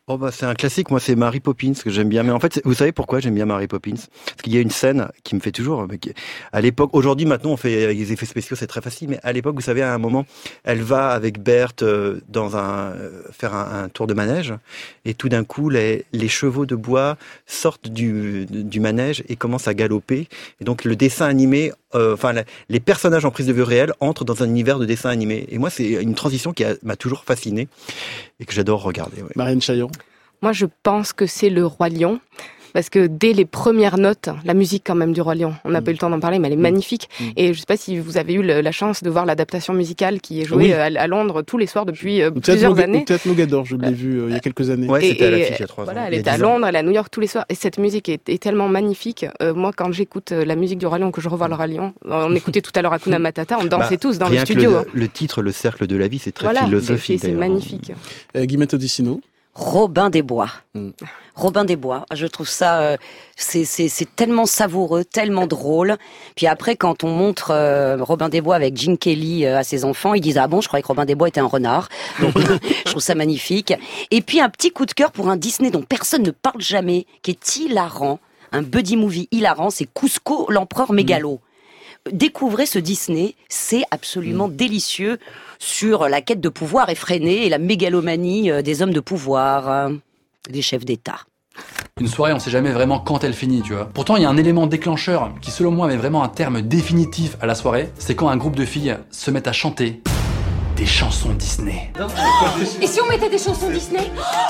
Speaker 6: Oh bah c'est un classique, moi c'est Mary Poppins que j'aime bien. Mais en fait, vous savez pourquoi j'aime bien Mary Poppins? Parce qu'il y a une scène qui me fait toujours... À l'époque, aujourd'hui maintenant on fait avec des effets spéciaux, c'est très facile, mais à l'époque, vous savez, à un moment, elle va avec Berthe faire un tour de manège, et tout d'un coup, les chevaux de bois sortent du manège et commencent à galoper. Et donc le dessin animé, les personnages en prise de vue réelle entrent dans un univers de dessin animé. Et moi, c'est une transition qui m'a toujours fasciné et que j'adore regarder. Ouais.
Speaker 1: Marianne Chaillan.
Speaker 5: Moi, je pense que c'est le Roi Lion. Parce que dès les premières notes, la musique quand même du Roi Lion, on n'a pas eu le temps d'en parler, mais elle est magnifique. Et je sais pas si vous avez eu la chance de voir l'adaptation musicale qui est jouée à Londres tous les soirs depuis plusieurs années.
Speaker 1: Au Théâtre Mogador, je l'ai vu il y a quelques années.
Speaker 6: Ouais, c'était à l'affiche il y a 3 ans.
Speaker 5: Voilà, elle est à Londres, elle est à New York tous les soirs. Et cette musique est tellement magnifique. Moi, quand j'écoute la musique du Roi Lion, que je revois le Roi Lion, on écoutait tout à l'heure Hakuna Matata, on dansait tous dans le studio.
Speaker 6: Le titre, Le Cercle de la Vie, c'est très philosophique.
Speaker 5: C'est magnifique.
Speaker 1: Guillemette Odissino.
Speaker 2: Robin des Bois. Robin des Bois, je trouve ça c'est tellement savoureux, tellement drôle. Puis après, quand on montre Robin des Bois avec Gene Kelly à ses enfants, ils disent ah bon, je croyais que Robin des Bois était un renard. Donc je trouve ça magnifique. Et puis un petit coup de cœur pour un Disney dont personne ne parle jamais, qui est hilarant, un buddy movie hilarant, c'est Cusco, l'empereur mégalo. Découvrez ce Disney, c'est absolument délicieux sur la quête de pouvoir effrénée et la mégalomanie des hommes de pouvoir, des chefs d'État.
Speaker 16: Une soirée, on sait jamais vraiment quand elle finit, tu vois. Pourtant, il y a un élément déclencheur qui, selon moi, met vraiment un terme définitif à la soirée. C'est quand un groupe de filles se met à chanter des chansons Disney.
Speaker 14: Et si on mettait des chansons Disney?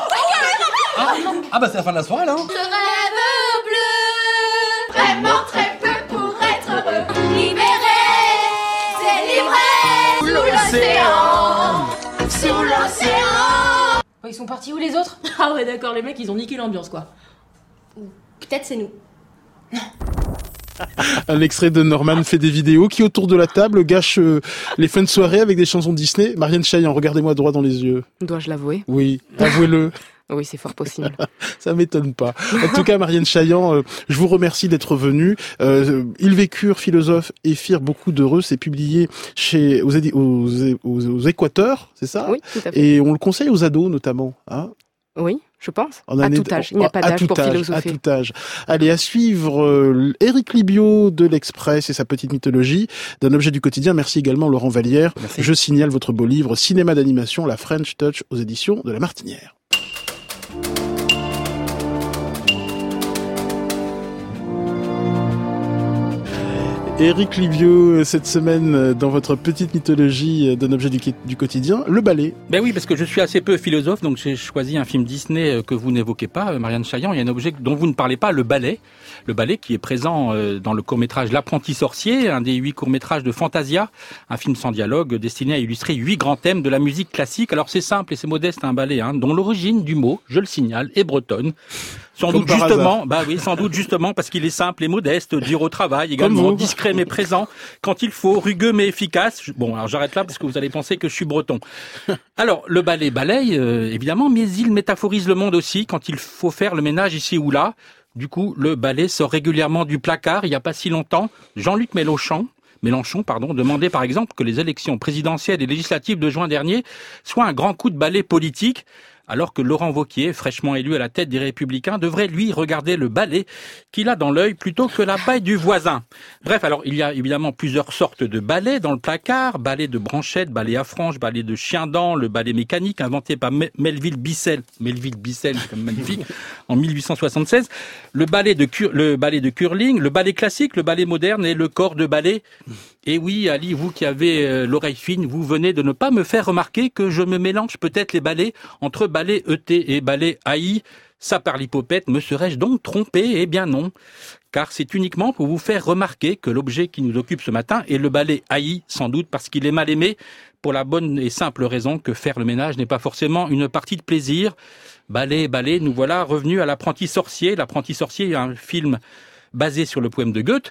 Speaker 16: Ah bah c'est la fin de la soirée là.
Speaker 14: Ce rêve bleu, vraiment très peu pour être heureux. Libéré, c'est livré sous l'océan.
Speaker 17: Ils sont partis où les autres? Ah ouais d'accord, les mecs ils ont niqué l'ambiance quoi.
Speaker 14: Ou peut-être c'est nous.
Speaker 1: Un extrait de Norman fait des vidéos qui autour de la table gâche les fins de soirée avec des chansons Disney. Marianne Chaillan, regardez-moi droit dans les yeux.
Speaker 5: Dois-je l'avouer?
Speaker 1: Oui, avouez-le.
Speaker 5: Oui, c'est fort possible.
Speaker 1: Ça m'étonne pas. En tout cas, Marianne Chaillan, je vous remercie d'être venue. Ils vécurent, philosophes et firent beaucoup d'heureux. C'est publié aux Équateurs, c'est ça?
Speaker 5: Oui, tout à fait.
Speaker 1: Et on le conseille aux ados notamment. Hein?
Speaker 5: Oui, je pense. À tout âge. Il n'y a pas d'âge pour philosopher.
Speaker 1: À tout âge. Allez, à suivre Éric Libio de l'Express et sa petite mythologie d'un objet du quotidien. Merci également Laurent Vallière.
Speaker 6: Merci.
Speaker 1: Je signale votre beau livre Cinéma d'animation, la French Touch aux éditions de La Martinière. Éric Libio, cette semaine, dans votre petite mythologie d'un objet du quotidien, le ballet.
Speaker 3: Ben oui, parce que je suis assez peu philosophe, donc j'ai choisi un film Disney que vous n'évoquez pas, Marianne Chaillan. Il y a un objet dont vous ne parlez pas, le ballet. Le ballet qui est présent dans le court-métrage L'Apprenti Sorcier, un des 8 courts-métrages de Fantasia, un film sans dialogue destiné à illustrer 8 grands thèmes de la musique classique. Alors c'est simple et c'est modeste, un ballet, dont l'origine du mot, je le signale, est bretonne. Sans doute justement parce qu'il est simple et modeste, dur au travail, également discret mais présent, quand il faut, rugueux mais efficace. Bon, alors j'arrête là parce que vous allez penser que je suis breton. Alors, le ballet balaye, évidemment, mais il métaphorise le monde aussi quand il faut faire le ménage ici ou là. Du coup, le ballet sort régulièrement du placard. Il n'y a pas si longtemps, Jean-Luc Mélenchon demandait par exemple que les élections présidentielles et législatives de juin dernier soient un grand coup de balai politique, alors que Laurent Wauquiez, fraîchement élu à la tête des Républicains, devrait lui regarder le balai qu'il a dans l'œil plutôt que la paille du voisin. Bref, alors il y a évidemment plusieurs sortes de balais dans le placard, balai de branchette, balai à franges, balai de chien-dent, le balai mécanique inventé par Melville Bissell, c'est comme magnifique, en 1876, le balai de curling, le balai classique, le balai moderne et le corps de ballet. Et oui, Ali, vous qui avez l'oreille fine, vous venez de ne pas me faire remarquer que je me mélange peut-être les balais entre balai ET et balai AI. Ça par l'hypopète, me serais-je donc trompé? Eh bien non, car c'est uniquement pour vous faire remarquer que l'objet qui nous occupe ce matin est le balai AI, sans doute parce qu'il est mal aimé, pour la bonne et simple raison que faire le ménage n'est pas forcément une partie de plaisir. Balai, nous voilà revenus à L'Apprenti Sorcier. L'Apprenti Sorcier est un film basé sur le poème de Goethe,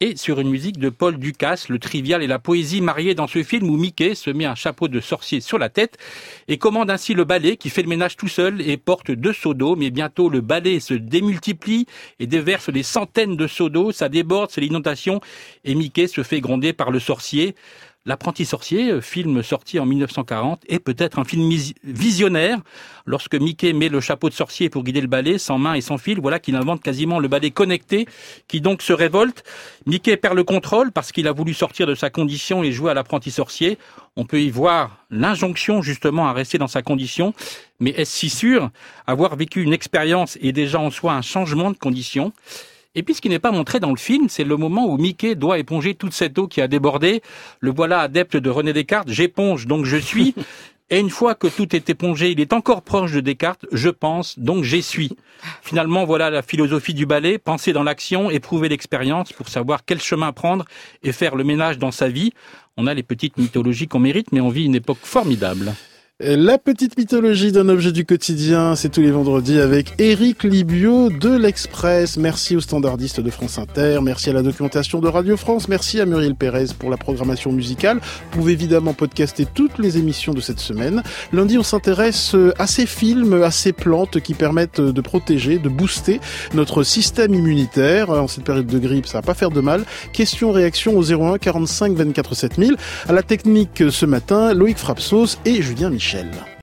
Speaker 3: et sur une musique de Paul Dukas, le trivial et la poésie mariés dans ce film où Mickey se met un chapeau de sorcier sur la tête et commande ainsi le balai qui fait le ménage tout seul et porte 2 seaux d'eau. Mais bientôt le balai se démultiplie et déverse des centaines de seaux d'eau, ça déborde, c'est l'inondation et Mickey se fait gronder par le sorcier. L'apprenti sorcier, film sorti en 1940, est peut-être un film visionnaire. Lorsque Mickey met le chapeau de sorcier pour guider le balai, sans main et sans fil, voilà qu'il invente quasiment le balai connecté, qui donc se révolte. Mickey perd le contrôle parce qu'il a voulu sortir de sa condition et jouer à l'apprenti sorcier. On peut y voir l'injonction justement à rester dans sa condition. Mais est-ce si sûr? Avoir vécu une expérience est déjà en soi un changement de condition. Et puis ce qui n'est pas montré dans le film, c'est le moment où Mickey doit éponger toute cette eau qui a débordé. Le voilà adepte de René Descartes, j'éponge donc je suis. Et une fois que tout est épongé, il est encore proche de Descartes, je pense donc j'essuie. Finalement, voilà la philosophie du ballet, penser dans l'action, éprouver l'expérience pour savoir quel chemin prendre et faire le ménage dans sa vie. On a les petites mythologies qu'on mérite, mais on vit une époque formidable.
Speaker 1: La petite mythologie d'un objet du quotidien, c'est tous les vendredis avec Éric Libio de l'Express. Merci aux standardistes de France Inter, merci à la documentation de Radio France, merci à Muriel Pérez pour la programmation musicale. Vous pouvez évidemment podcaster toutes les émissions de cette semaine. Lundi, on s'intéresse à ces films, à ces plantes qui permettent de protéger, de booster notre système immunitaire. En cette période de grippe, ça va pas faire de mal. Question-réaction au 01 45 24 7000. À la technique ce matin, Loïc Frapsos et Julien Michel.